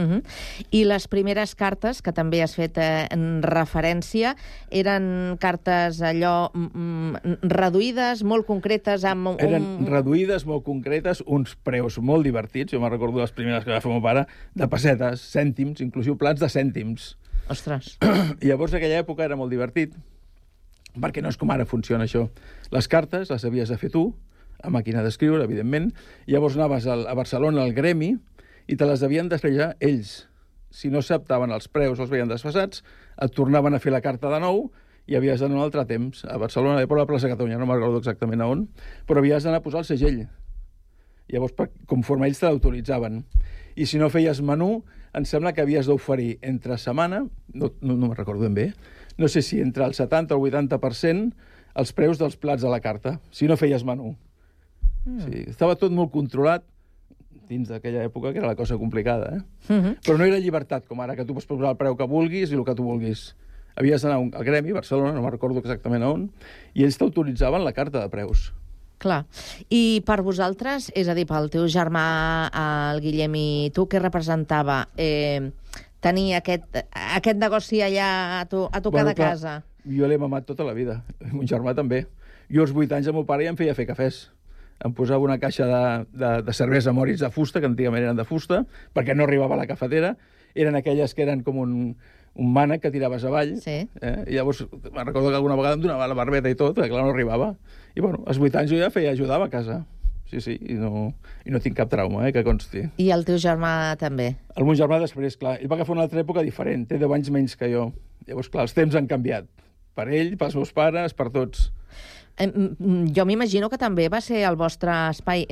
I les primeres cartes, que també has fet en referència, eren cartes allò reduïdes, molt concretes? Eren reduïdes, molt concretes, uns preus molt divertits. Jo me'n recordo les primeres que va fer el meu pare, de pessetes, cèntims, inclusive plats de cèntims. Ostres. I llavors, en aquella època, era molt divertit, perquè no és com ara funciona això. Les cartes les havies de fer tu, a màquina d'escriure, evidentment, i llavors anaves a Barcelona al gremi, i te les devien despejar ells. Si no s'adaptaven els preus o els veien desfasats, et tornaven a fer la carta de nou i havies d'anar un altre temps. A Barcelona, a la plaça Catalunya, no me'n recordo exactament a on, però havies d'anar a posar el segell. Llavors, conforme ells te l'autoritzaven. I si no feies menú, em sembla que havies d'oferir entre setmana, no me'n recordo ben bé, no sé si entre el 70 o el 80% els preus dels plats de la carta, si no feies menú. Sí, estava tot molt controlat, dins d'aquella època, que era la cosa complicada, Però no era llibertat, com ara, que tu pots posar el preu que vulguis i el que tu vulguis. havies d'anar al gremi, a Barcelona, no me'n recordo exactament on, i ells t'autoritzaven la carta de preus. Clar. I per vosaltres, és a dir, pel teu germà, el Guillem i tu, què representava tenir aquest negoci allà a tocar de casa? Jo l'he mamat tota la vida, mon germà també. Jo als 8 anys el meu pare ja em feia fer cafès. Em posava una caixa de cervesa Moritz de fusta, que antigament eren de fusta, perquè no arribava a la cafetera. Eren aquelles que eren com un mànec que tiraves avall. Sí. I llavors me'n recordo que alguna vegada em donava la barbeta i tot, perquè clar, no arribava. I bueno, als 8 anys jo ja ajudava a casa. Sí, i no tinc cap trauma, que consti. I el teu germà també? El meu germà després, clar, ell va agafar una altra època diferent, té 10 anys menys que jo. Llavors, clar, els temps han canviat. Per ell, pels meus pares, per tots. Jo m'imagino que també va ser el vostre espai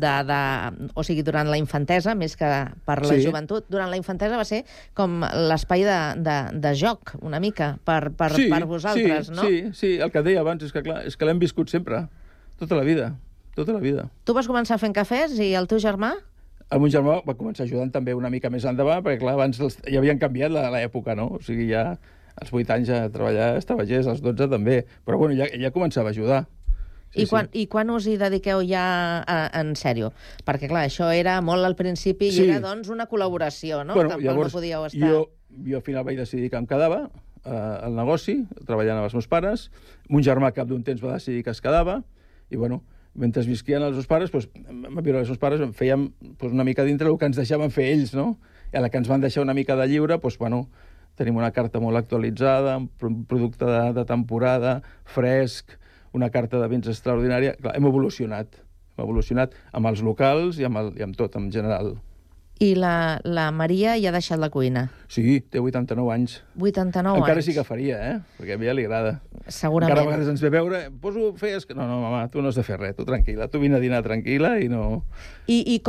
o sigui, durant la infantesa, més que per la joventut, durant la infantesa va ser com l'espai de joc, una mica, per vosaltres, no? Sí, el que deia abans és que l'hem viscut sempre, tota la vida. Tu vas començar fent cafès i el teu germà? El meu germà va començar ajudant també una mica més endavant, perquè clar, abans ja havien canviat l'època, no? O sigui, ja als 8 anys a treballar estavagers, als 12 també. Però bueno, ja començava a ajudar. I quan us hi dediqueu ja en sèrio? Perquè clar, això era molt al principi i era doncs una col·laboració, no? Bueno, tampoc llavors, no podíeu estar... Jo al final vaig decidir que em quedava al negoci, treballant amb els meus pares. Mon germà cap d'un temps va decidir que es quedava i bueno, mentre visquien els meus pares, vam viure els meus pares, fèiem una mica dintre el que ens deixaven fer ells, no? I a la que ens van deixar una mica de lliure, bueno, tenim una carta molt actualitzada, un producte de temporada, fresc, una carta de vins extraordinària. Clar, hem evolucionat amb els locals i amb tot, en general. I la Maria ja ha deixat la cuina? Sí, té 89 anys. 89 anys? Encara sí que faria, perquè a ella li agrada. Segurament. Encara a vegades ens ve a veure, fes... No, mama, tu no has de fer res, tu tranquil·la, tu vine a dinar tranquil·la i no... I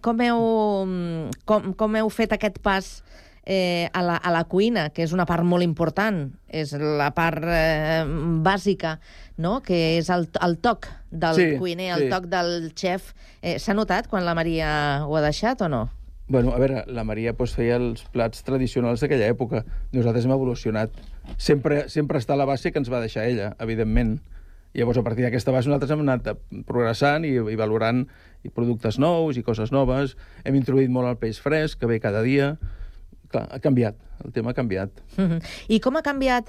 com heu fet aquest pas a la cuina, que és una part molt important, és la part bàsica, no? Que és el toc del cuiner, el toc del xef. S'ha notat quan la Maria ho ha deixat o no? Bueno, a veure, la Maria feia els plats tradicionals d'aquella època. Nosaltres hem evolucionat. Sempre està a la base que ens va deixar ella, evidentment. Llavors, a partir d'aquesta base, nosaltres hem anat progressant i valorant productes nous i coses noves. Hem introduït molt el peix fresc, que ve cada dia. Clar, ha canviat, el tema ha canviat. I com ha canviat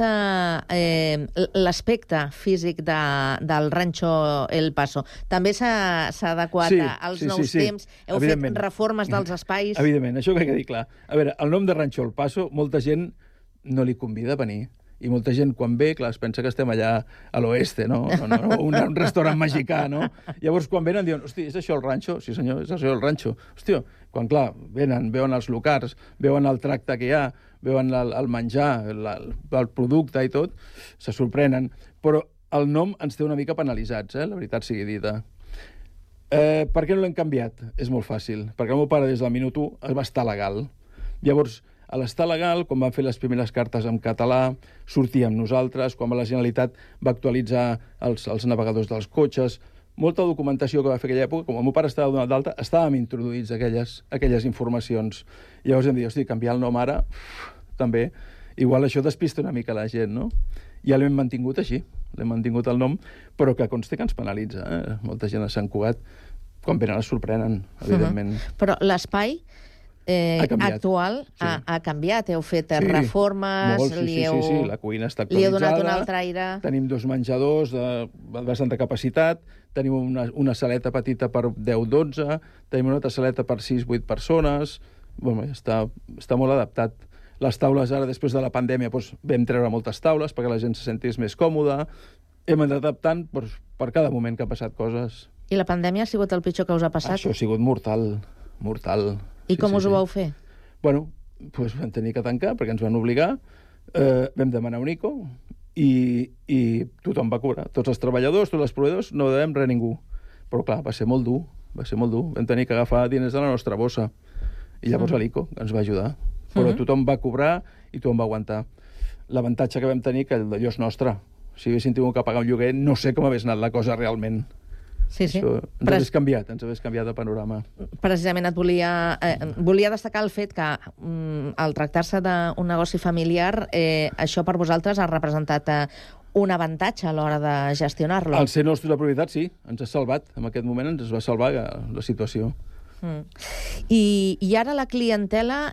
l'aspecte físic del Rancho El Paso? També s'ha adequat als nous temps? Heu fet reformes dels espais? Evidentment, això que he de dir clar. A veure, el nom de Rancho El Paso, molta gent no li convida a venir. I molta gent, quan ve, clar, es pensa que estem allà a l'oeste, no? Un restaurant mexicà, no? Llavors, quan venen, diuen, hosti, és això el ranxo? Sí, senyor, és això el ranxo. Hòstia, quan, clar, venen, veuen els locals, veuen el tracte que hi ha, veuen el menjar, el producte i tot, se sorprenen. Però el nom ens té una mica penalitzats, la veritat sigui dita. Per què no l'hem canviat? És molt fàcil. Perquè el meu pare, des del minut 1, va estar legal. Llavors, a l'estar legal, quan van fer les primeres cartes en català, sortíem nosaltres, quan la Generalitat va actualitzar els navegadors dels cotxes, molta documentació que va fer aquella època, com el meu pare estava donat d'alta, estàvem introduïts aquelles informacions. I llavors hem dit, hosti, canviar el nom ara, també, igual això despista una mica la gent, no? Ja l'hem mantingut així, l'hem mantingut el nom, però que consti que ens penalitza. Molta gent a Sant Cugat, quan venen es sorprenen, evidentment. Però l'espai actual ha canviat, heu fet reformes, sí, la cuina està actualitzada, li heu donat un altre aire. Tenim 2 menjadors de bastanta capacitat, tenim una saleta petita per 10-12, tenim una altra saleta per 6-8 persones, bueno, està molt adaptat. Les taules ara, després de la pandèmia, vam treure moltes taules perquè la gent se sentís més còmoda, hem anat adaptant per cada moment que ha passat coses. I la pandèmia ha sigut el pitjor que us ha passat? Això ha sigut mortal. I com us ho vau fer? Bueno, vam tenir que tancar perquè ens van obligar, vam demanar un ICO i tothom va cobrar. Tots els treballadors, tots els proveïdors, no devem res a ningú. Però clar, va ser molt dur. Vam tenir que agafar diners de la nostra bossa. I llavors l'ICO ens va ajudar. Però tothom va cobrar i tothom va aguantar. L'avantatge que vam tenir que allò és nostre. Si haguéssim tingut que pagar un lloguer, no sé com hagués anat la cosa realment. Sí. Això ens hagués canviat el panorama. Precisament volia destacar el fet que al tractar-se d'un negoci familiar, això per vosaltres ha representat un avantatge a l'hora de gestionar-lo. Al ser nostre la propietat, sí, ens ha salvat. En aquest moment ens va salvar la situació. I ara la clientela,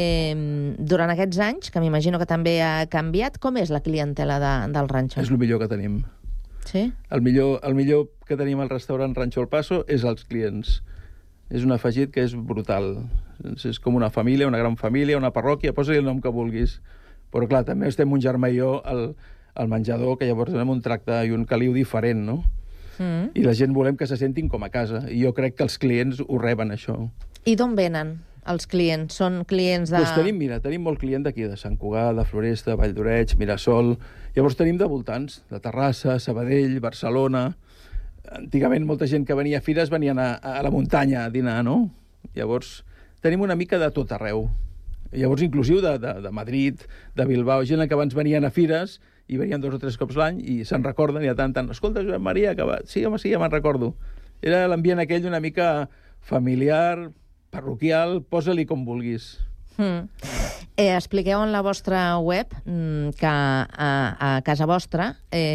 durant aquests anys, que m'imagino que també ha canviat, com és la clientela del ranxo? És el millor que tenim. Sí? El millor que tenim al restaurant Rancho El Paso és els clients. És un afegit que és brutal. És com una família, una gran família, una parròquia, posa-li el nom que vulguis. Però clar, també estem un germà i jo al menjador, que llavors tenim un tracte i un caliu diferent, no? I la gent volem que se sentin com a casa. I jo crec que els clients ho reben, això. I d'on venen els clients? Són clients de... Doncs tenim molt client d'aquí, de Sant Cugat, de Floresta, Vall d'Oreig, Mirasol. Llavors tenim de voltants, de Terrassa, Sabadell, Barcelona. Antigament molta gent que venia a fires venien a la muntanya a dinar, no? Llavors tenim una mica de tot arreu. Llavors inclusiu de Madrid, de Bilbao, gent que abans venien a fires i venien 2 o 3 cops l'any i se'n recorden i de tant, escolta, Josep Maria, que va... Sí, home, sí, ja me'n recordo. Era l'ambient aquell una mica familiar, parroquial, posa-li com vulguis. Expliqueu en la vostra web que a casa vostra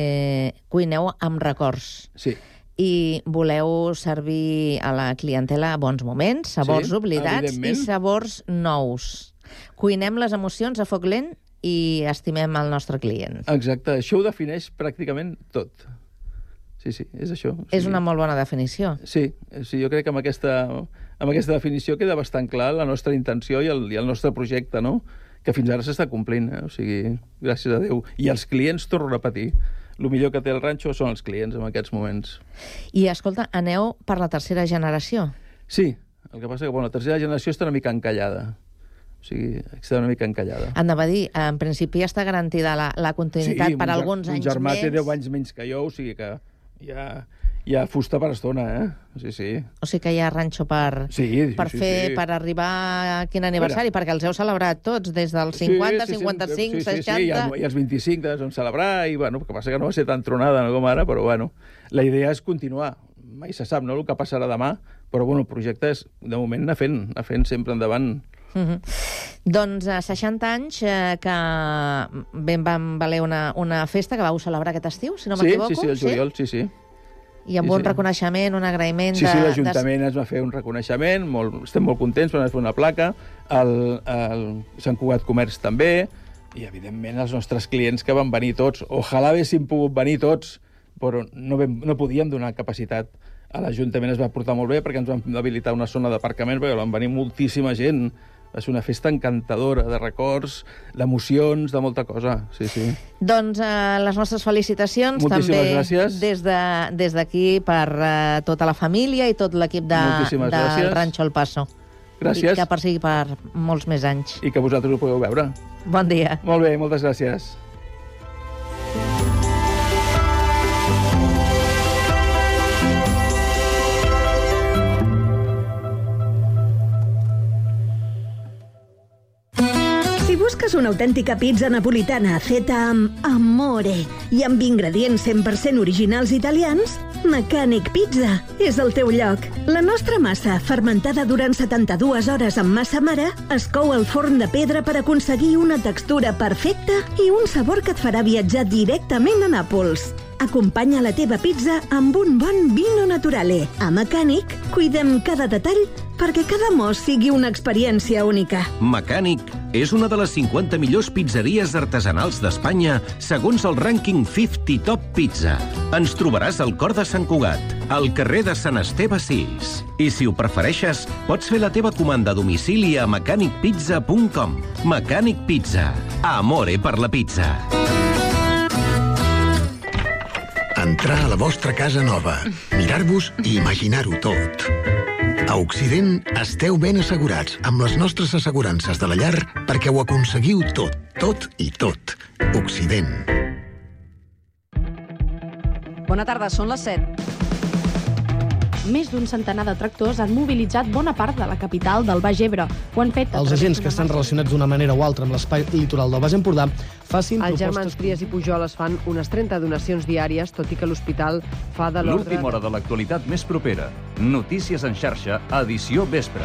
cuineu amb records. Sí. I voleu servir a la clientela bons moments, sabors oblidats i sabors nous. Cuinem les emocions a foc lent i estimem el nostre client. Exacte, això ho defineix pràcticament tot. Sí, és això. És una molt bona definició. Sí, jo crec que amb aquesta definició queda bastant clar la nostra intenció i el nostre projecte, no? Que fins ara s'està complint, o sigui, gràcies a Déu. I els clients, torno a repetir, el millor que té el ranxo són els clients en aquests moments. I, escolta, aneu per la tercera generació? Sí, el que passa que la tercera generació està una mica encallada. O sigui, està una mica encallada. Anava a dir, en principi està garantida la continuïtat per alguns anys més. Sí, un germà té 10 anys menys que jo, o sigui que hi ha fusta per estona, Sí. O sigui que hi ha ranxo per arribar a quin aniversari, perquè els heu celebrat tots, des dels 50, 55, 60... Sí, i els 25 de vam celebrar, i bueno, el que passa que no va ser tan tronada com ara, però bueno, la idea és continuar. Mai se sap, no?, el que passarà demà, però bueno, el projecte és, de moment, anar fent sempre endavant. Doncs 60 anys que ben van valer una festa que vau celebrar aquest estiu, si no m'equivoco. Sí, el juliol, sí. I amb un reconeixement, un agraïment... Sí, l'Ajuntament es va fer un reconeixement, estem molt contents, vam fer una placa, el Sant Cugat Comerç també, i evidentment els nostres clients que van venir tots. Ojalà haguéssim pogut venir tots, però no podíem donar capacitat. A l'Ajuntament es va portar molt bé perquè ens van habilitar una zona d'aparcament, perquè van venir moltíssima gent. Va ser una festa encantadora, de records, d'emocions, de molta cosa. Sí. Doncs les nostres felicitacions. Moltíssimes gràcies. Des d'aquí per tota la família i tot l'equip del Ranxo El Paso. Gràcies. I que persigui per molts més anys. I que vosaltres ho podeu veure. Bon dia. Molt bé, moltes gràcies. Busques una autèntica pizza napolitana feta amb amore i amb ingredients 100% originals italians? Mecànic Pizza és el teu lloc. La nostra massa, fermentada durant 72 hores amb massa mare, es cou al forn de pedra per aconseguir una textura perfecta i un sabor que et farà viatjar directament a Nàpols. Acompanya la teva pizza amb un bon vino naturale. A Mecànic cuidem cada detall perquè cada mos sigui una experiència única. Mecànic és una de les 50 millors pizzeries artesanals d'Espanya segons el rànquing 50 Top Pizza. Ens trobaràs al cor de Sant Cugat, al carrer de Sant Esteve 6. I si ho prefereixes, pots fer la teva comanda a domicili a mecanicpizza.com. Mecànic Pizza. Amore per la pizza. Entrar a la vostra casa nova, mirar-vos i imaginar-ho tot. A Occident esteu ben assegurats amb les nostres assegurances de la llar perquè ho aconseguiu tot, tot i tot. Occident. Bona tarda, són les 7. Més d'un centenar de tractors han mobilitzat bona part de la capital del Baix Ebre. Ho han fet els agents que estan relacionats d'una manera o altra amb l'espai litoral del Baix Empordà facin Els germans Trias i Pujoles fan unes 30 donacions diàries, tot i que l'hospital fa de l'ordre... L'última hora de l'actualitat més propera. Notícies en xarxa, edició vespre.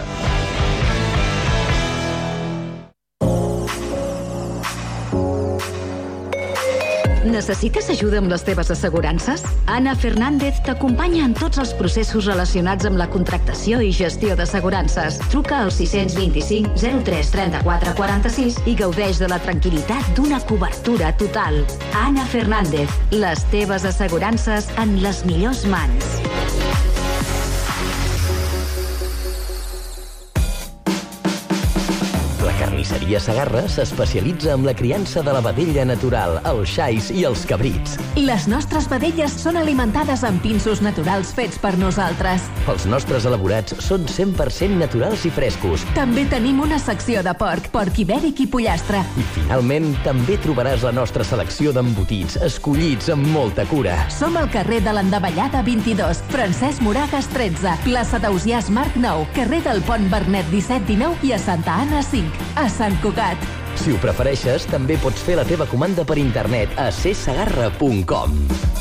Necessites ajuda amb les teves assegurances? Ana Fernández t'acompanya en tots els processos relacionats amb la contractació i gestió d'assegurances. Truca al 625 03 34 46 i gaudeix de la tranquil·litat d'una cobertura total. Ana Fernández, les teves assegurances en les millors mans. Carnisseria Segarra s'especialitza en la criança de la vedella natural, els xais i els cabrits. Les nostres vedelles són alimentades amb pinsos naturals fets per nosaltres. Els nostres elaborats són 100% naturals i frescos. També tenim una secció de porc ibèric i pollastre. I finalment també trobaràs la nostra selecció d'embotits, escollits amb molta cura. Som al carrer de l'Endavellada 22, Francesc Moragas 13, plaça d'Ausiàs Marc 9, carrer del Pont Bernet 17-19 i a Santa Anna 5. A Sant Cugat. Si ho prefereixes, també pots fer la teva comanda per internet a csegarra.com.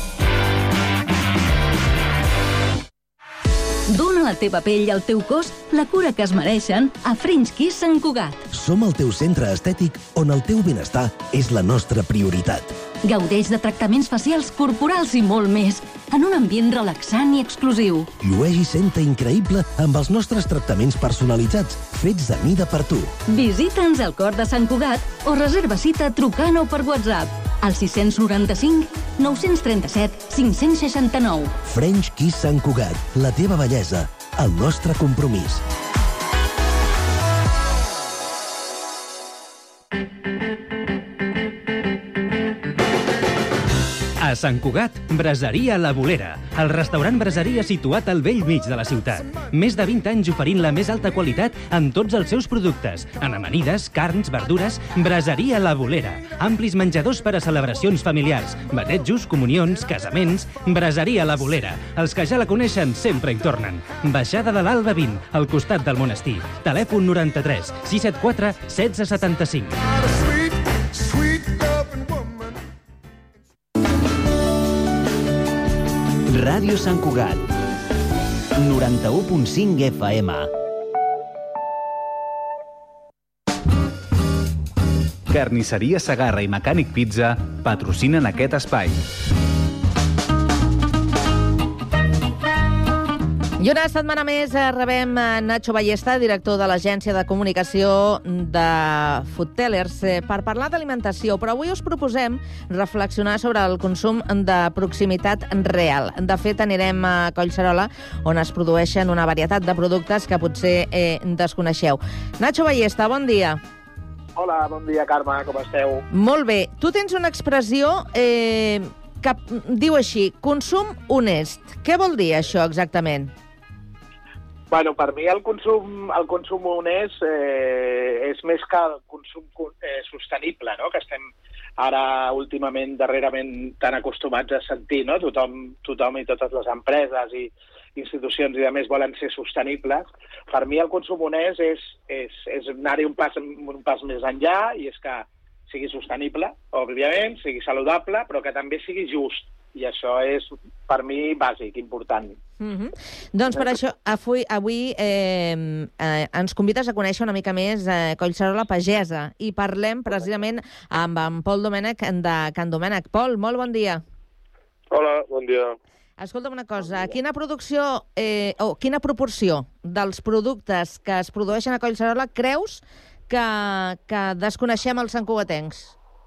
Dóna a la teva pell i al teu cos la cura que es mereixen a French Kiss Sant Cugat. Som el teu centre estètic on el teu benestar és la nostra prioritat. Gaudeix de tractaments facials, corporals i molt més, en un ambient relaxant i exclusiu. Llueix i senta increïble amb els nostres tractaments personalitzats, fets a mida per tu. Visita'ns al Cor de Sant Cugat o reserva cita trucant o per WhatsApp al 695 937 569. French Kiss Sant Cugat, la teva bellesa, el nostre compromís. A Sant Cugat, Braseria La Bolera, el restaurant braseria situat al vell mig de la ciutat. Més de 20 anys oferint la més alta qualitat en tots els seus productes. En amanides, carns, verdures, Braseria La Bolera. Amplis menjadors per a celebracions familiars, batejos, comunions, casaments. Braseria La Bolera. Els que ja la coneixen sempre hi tornen. Baixada de l'Alba 20, al costat del monestir. Telèfon 93 674 1675. Ràdio Sant Cugat, 91.5 FM. Carnisseria Segarra i Mecànic Pizza patrocinen aquest espai. I una setmana més rebem Nacho Ballesta, director de l'Agència de Comunicació de Foodtellers, per parlar d'alimentació, però avui us proposem reflexionar sobre el consum de proximitat real. De fet, anirem a Collserola, on es produeixen una varietat de productes que potser desconeixeu. Nacho Ballesta, bon dia. Hola, bon dia, Carme, com esteu? Molt bé. Tu tens una expressió que diu així, consum honest. Què vol dir això exactament? Bueno, per mi el consum honest és més que el consum sostenible, no? Que estem ara últimament, darrerament, tan acostumats a sentir, no? Tothom i totes les empreses i institucions i demés volen ser sostenibles. Per mi el consum honest és anar-hi un pas més enllà, i és que sigui sostenible, òbviament, sigui saludable, però que també sigui just. I això és, per mi, bàsic, important. Doncs per això, avui ens convides a conèixer una mica més Collserola Pagesa, i parlem precisament amb en Pol Domènech de Can Domènech. Pol, molt bon dia. Hola, bon dia. Escolta'm una cosa, quina proporció dels productes que es produeixen a Collserola creus que desconeixem els santcugatencs?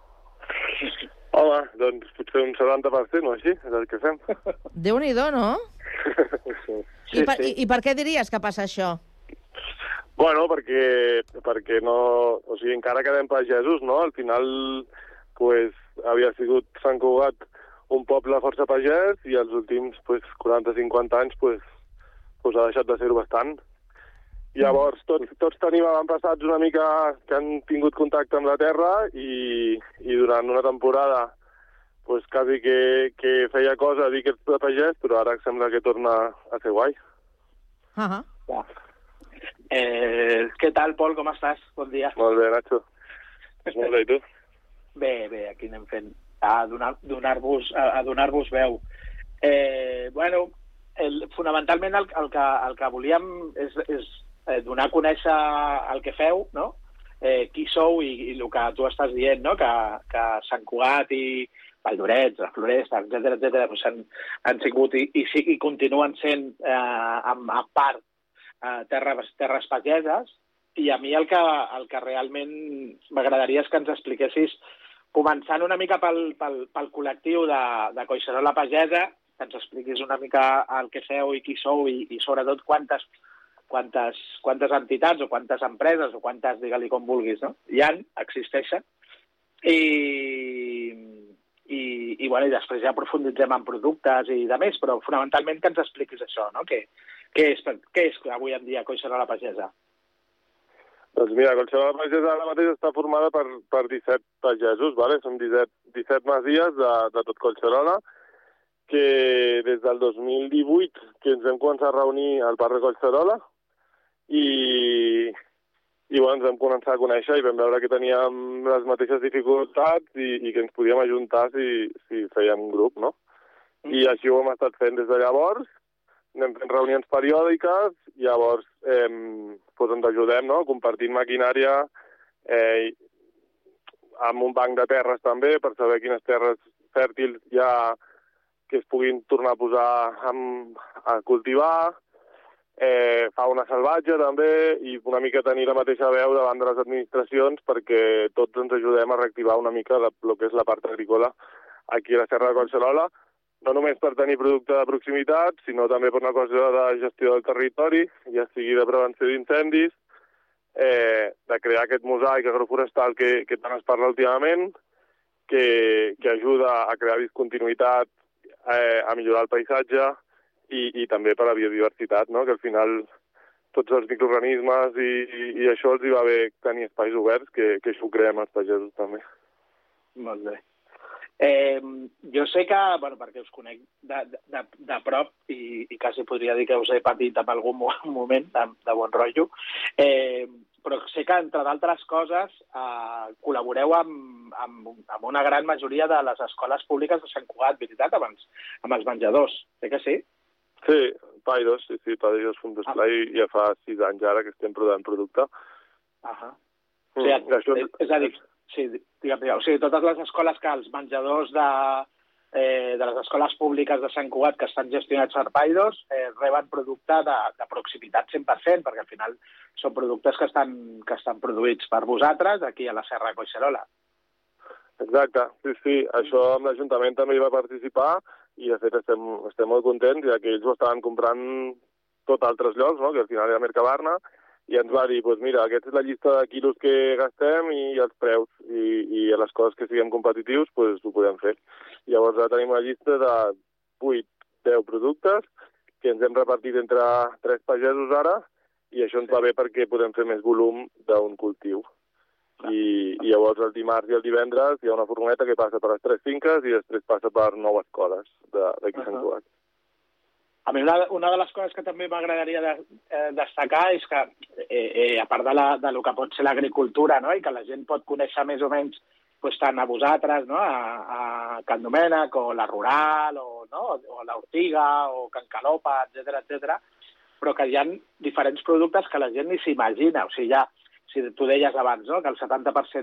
Home, doncs potser un 70% o així, és el que fem. Déu-n'hi-do, no? Sí. I per què diries que passa això? Bueno, perquè no... O sigui, encara quedem pagesos, no? Al final, pues, havia sigut Sant Cugat un poble força pagès i els últims 40-50 anys ha deixat de ser-ho bastant. Llavors, tots tenim avantpassats una mica que han tingut contacte amb la terra i durant una temporada quasi que feia cosa dir que ets de pagès, però ara sembla que torna a ser guai. Què tal, Pol? Com estàs? Bon dia. Molt bé, Nacho. Molt bé, i tu? Bé, aquí anem fent a donar-vos veu. Fonamentalment el que volíem és donar a conèixer el que feu, no? Qui sou i el que tu estàs dient, no? Que Sant Cugat i Valldorets, la Floresta, etcètera, han sigut i continuen sent en part terres pageses, i a mi el que realment m'agradaria és que ens expliquessis, començant una mica pel col·lectiu de Collserola Pagesa, que ens expliquis una mica el que feu i qui sou i sobretot quantes entitats o quantes empreses o quantes, digue-li com vulguis, no? Existeixen. I després ja aprofunditzem en productes i de més, però fonamentalment que ens expliquis això, no? Què és avui en dia Collserola Pagesa? Doncs mira, Collserola Pagesa ara mateix està formada per 17 pagesos, ¿vale? Són 17 masies de tot Collserola, que des del 2018 que ens vam començar a reunir al Parc de Collserola i ens vam començar a conèixer i vam veure que teníem les mateixes dificultats i que ens podíem ajuntar si fèiem un grup, no? I així ho hem estat fent des de llavors, anem fent reunions periòdiques, llavors ens ajudem, no? Compartint maquinària amb un banc de terres també, per saber quines terres fèrtils hi ha que es puguin tornar a posar a cultivar, fauna salvatge també, i una mica tenir la mateixa veu davant de les administracions perquè tots ens ajudem a reactivar una mica el que és la part agrícola aquí a la Serra de Collserola, no només per tenir producte de proximitat, sinó també per una cosa de gestió del territori, ja sigui de prevenció d'incendis, de crear aquest mosaic agroforestal que tant es parla últimament, que ajuda a crear discontinuïtat, a millorar el paisatge i també per a la biodiversitat, no? Que al final tots els microorganismes i això els hi va bé tenir espais oberts, que això ho creem els pagesos també. Molt bé. Jo sé que, perquè us conec de prop i quasi podria dir que us he patit en algun moment de bon rotllo, però sé que, entre d'altres coses, col·laboreu amb una gran majoria de les escoles públiques de Sant Cugat, veritat, amb els menjadors, sé que sí? Sí, Paidos, sí, Paidos Fund d'Esplai, ja fa 6 anys ara que estem provant producte. És a dir, totes les escoles que els menjadors de les escoles públiques de Sant Cugat que estan gestionats per Paidos reben producte de proximitat 100%, perquè al final són productes que estan produïts per vosaltres aquí a la Serra de Collserola. Exacte, sí, això amb l'Ajuntament també hi va participar i de fet estem molt contents, ja que ells ho estaven comprant tot a altres llocs, no? Que al final era Mercabarna, i ens va dir, mira, aquesta és la llista de quilos que gastem i els preus, i a les coses que siguem competitius, ho podem fer. Llavors ara tenim una llista de 8-10 productes que ens hem repartit entre 3 pagesos ara, i això ens va bé perquè podem fer més volum d'un cultiu. I llavors el dimarts i el divendres hi ha una furgoneta que passa per les 3 finques i després passa per 9 escoles d'aquí Sant Cugat. A mi una de les coses que també m'agradaria destacar és que, a part del que pot ser l'agricultura, no? I que la gent pot conèixer més o menys tant a vosaltres, no? A Can Domènec, o la Rural, o l'Ortiga, o Can Calopa, etcètera, però que hi ha diferents productes que la gent ni s'imagina. O sigui, si tu deies abans, no? Que el 70%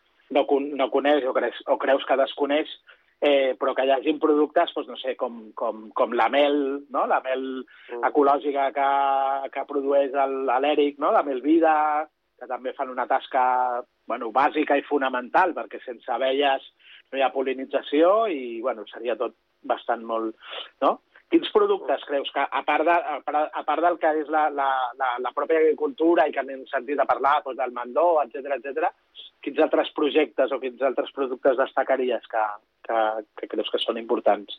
no coneix o creus que desconeix, però que hi hagi productes, no sé, com la mel, no? La mel ecològica que produeix l'Eric, no? La mel vida, que també fan una tasca bàsica i fonamental, perquè sense abelles no hi ha pol·linització i seria tot bastant molt... no? Quins productes creus que, a part del que és la pròpia agricultura i que n'hem sentit a parlar, del mandó, etcètera, quins altres projectes o quins altres productes destacaries que creus que són importants?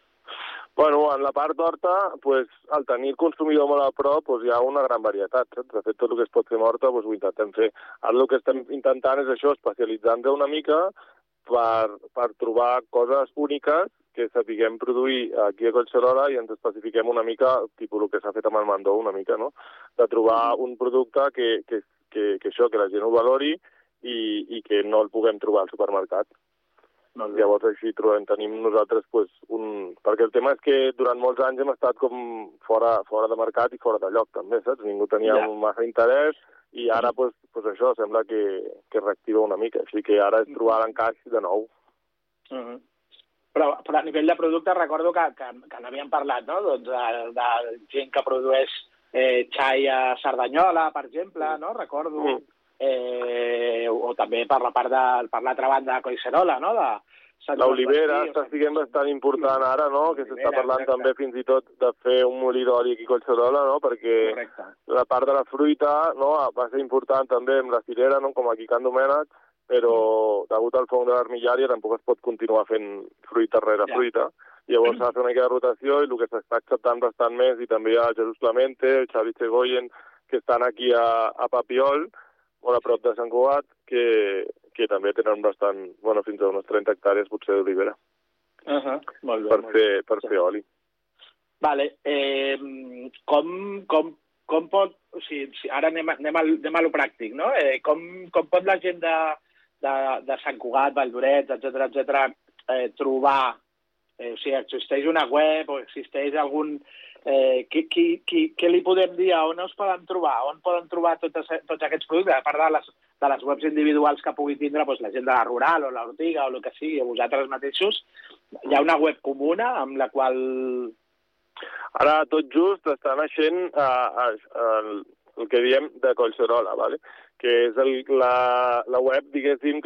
Bueno, en la part d'horta, al tenir el consumidor molt a prop, hi ha una gran varietat. De fet, tot el que es pot fer amb horta ho intentem fer. Ara el que estem intentant és això, especialitzant-nos una mica per trobar coses úniques que sapiguem produir aquí a Collserola i ens especifiquem una mica, tipus el que s'ha fet amb el Mandó, una mica, no? De trobar un producte que la gent ho valori i que no el puguem trobar al supermercat. Llavors així tenim nosaltres perquè el tema és que durant molts anys hem estat com fora de mercat i fora de lloc també, saps? Ningú tenia massa interès i ara això sembla que reactiva una mica, així que ara és trobar l'encaix de nou. Però a nivell de producte recordo que n'havíem parlat, no? Doncs de gent que produeix xai a Cerdanyola, per exemple, no? Recordo. O també per l'altra banda de Collserola, no? L'olivera està sent bastant important ara, no? Que s'està parlant també fins i tot de fer un molí d'oli aquí a Collserola, no? Perquè la part de la fruita va ser important també amb la cirera, com aquí a Can Domènec, però degut al fong de l'armillària tampoc es pot continuar fent fruita rere fruita. Llavors s'ha de fer una mica de rotació i el que s'està acceptant bastant més, i també hi ha Jesús Clemente, Xavi Segoyen, que estan aquí a Papiol, molt a prop de Sant Cugat, que també tenen bastant, fins a unes 30 hectàrees potser d'olivera. Molt bé. Per fer oli. Vale. Com pot... O sigui, ara anem a lo pràctic, no? Com pot la gent de Sant Cugat, Valldorets, etcètera, trobar... O sigui, existeix una web o existeix algun... Què li podem dir? On es poden trobar? On poden trobar tots aquests productes? A part de les webs individuals que pugui tindre la gent de la Rural o l'Ortiga o el que sigui, o vosaltres mateixos, hi ha una web comuna amb la qual... Ara tot just està naixent el que diem de Collserola, que és la web, diguéssim,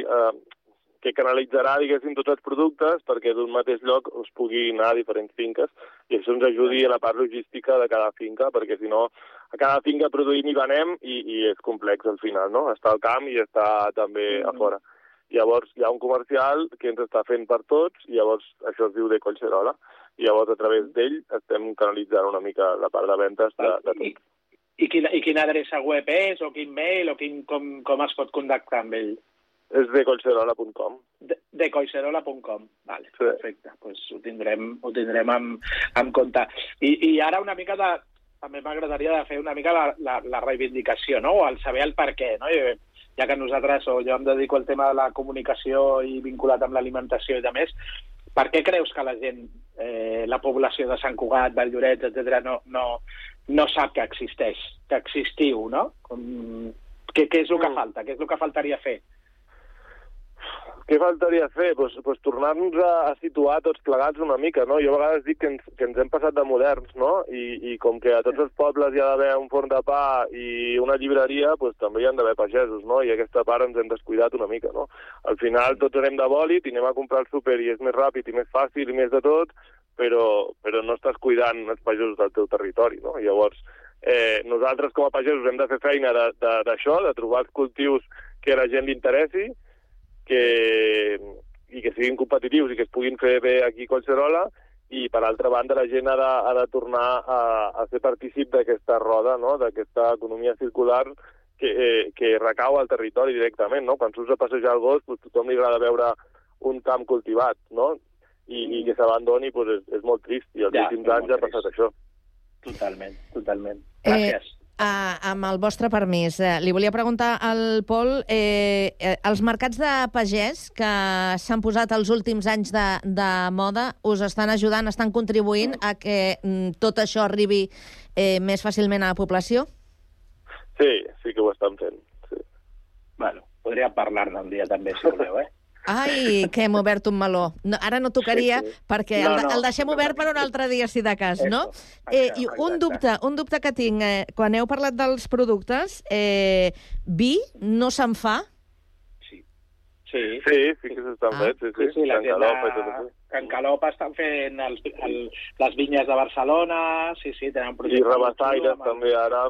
que canalitzarà, diguéssim, tots els productes perquè d'un mateix lloc es pugui anar a diferents finques i això ens ajudi a la part logística de cada finca, perquè si no a cada finca produïm i venem i és complex al final, no? Està al camp i està també a fora. Llavors hi ha un comercial que ens està fent per tots i llavors això es diu de Collserola i llavors a través d'ell estem canalitzant una mica la part de ventes de tot. I quina adreça web és o quin mail o com es pot contactar amb ell? És decollserola.com. Decollserola.com, vale, perfecte. Doncs ho tindrem en compte. I ara una mica també m'agradaria de fer una mica la reivindicació, no? O el saber el per què, no? Ja que nosaltres, o jo em dedico al tema de la comunicació i vinculat amb l'alimentació i de més, per què creus que la gent, la població de Sant Cugat, Valldorets, etcètera, no sap que existeix, que existiu, no? Què és el que falta? Què és el que faltaria fer? Què faltaria fer? Doncs tornar-nos a situar tots plegats una mica, no? Jo a vegades dic que ens hem passat de moderns, no? I com que a tots els pobles hi ha d'haver un forn de pa i una llibreria, doncs també hi ha d'haver pagesos, no? I aquesta part ens hem descuidat una mica, no? Al final tots anem de bòlit i anem a comprar al súper i és més ràpid i més fàcil i més de tot, però no estàs cuidant els pagesos del teu territori, no? Llavors, nosaltres com a pagesos hem de fer feina d'això, de trobar els cultius que a la gent li interessi, i que siguin competitius i que es puguin fer bé aquí a Collserola, i per altra banda la gent ha de tornar a ser partícip d'aquesta roda, no? D'aquesta economia circular que recau al territori directament, no? Quan surts a passejar el gos, tothom li agrada veure un camp cultivat, no? I que s'abandoni és molt trist, i els últims anys ha passat això. Totalment. Gràcies. Amb el vostre permís, li volia preguntar al Pol, els mercats de pagès que s'han posat els últims anys de moda us estan ajudant, estan contribuint a que tot això arribi més fàcilment a la població? Sí que ho estan fent. Bueno, podríem parlar-ne un dia també, si voleu, Ai, que hem obert un meló. Ara no tocaria, perquè el deixem obert per un altre dia, si de cas, no? I un dubte que tinc, quan heu parlat dels productes, vi no se'n fa? Sí que s'estan fent, sí. La gent de Can Calopa estan fent les vinyes de Barcelona, sí, tenen un projecte... I Rabassaires també ara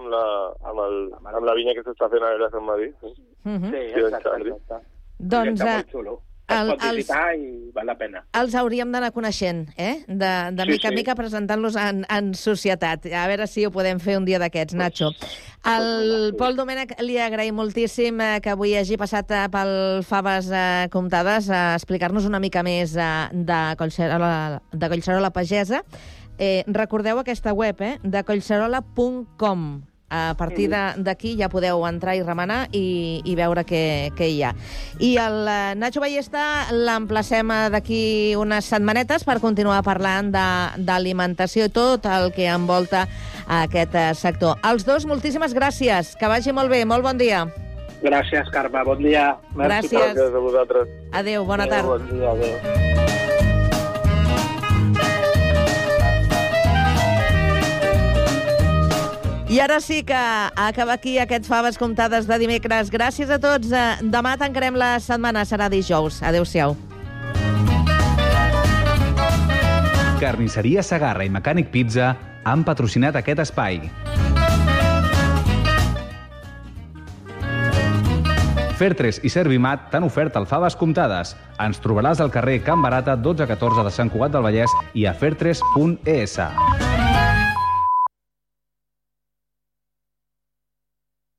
amb la vinya que s'està fent ara a Sant Madí. Sí, exacte. Doncs pot visitar i val la pena. Els hauríem d'anar coneixent, de mica en mica presentant-los en societat. A veure si ho podem fer un dia d'aquests, Nacho. Al Pol Domènech li agraïm moltíssim que avui hagi passat pel Faves Comptades a explicar-nos una mica més de Collserola Pagesa. Recordeu aquesta web, de collserola.com. A partir d'aquí ja podeu entrar i remenar i veure què hi ha. I el Nacho Ballesta l'emplacem d'aquí unes setmanetes per continuar parlant d'alimentació i tot el que envolta aquest sector. Els dos, moltíssimes gràcies. Que vagi molt bé. Molt bon dia. Gràcies, Carme. Bon dia. Gràcies. Gràcies a vosaltres. Adéu, bona tarda. Bon dia, adéu. I ara sí que acaba aquí aquest Faves Comptades de dimecres. Gràcies a tots. Demà tancarem la setmana. Serà dijous. Adéu-siau. Carnisseria Segarra i Mecànic Pizza han patrocinat aquest espai. Fertres i Servimat t'han ofert el Faves Comptades. Ens trobaràs al carrer Can Barata 1214 de Sant Cugat del Vallès i a fertres.es.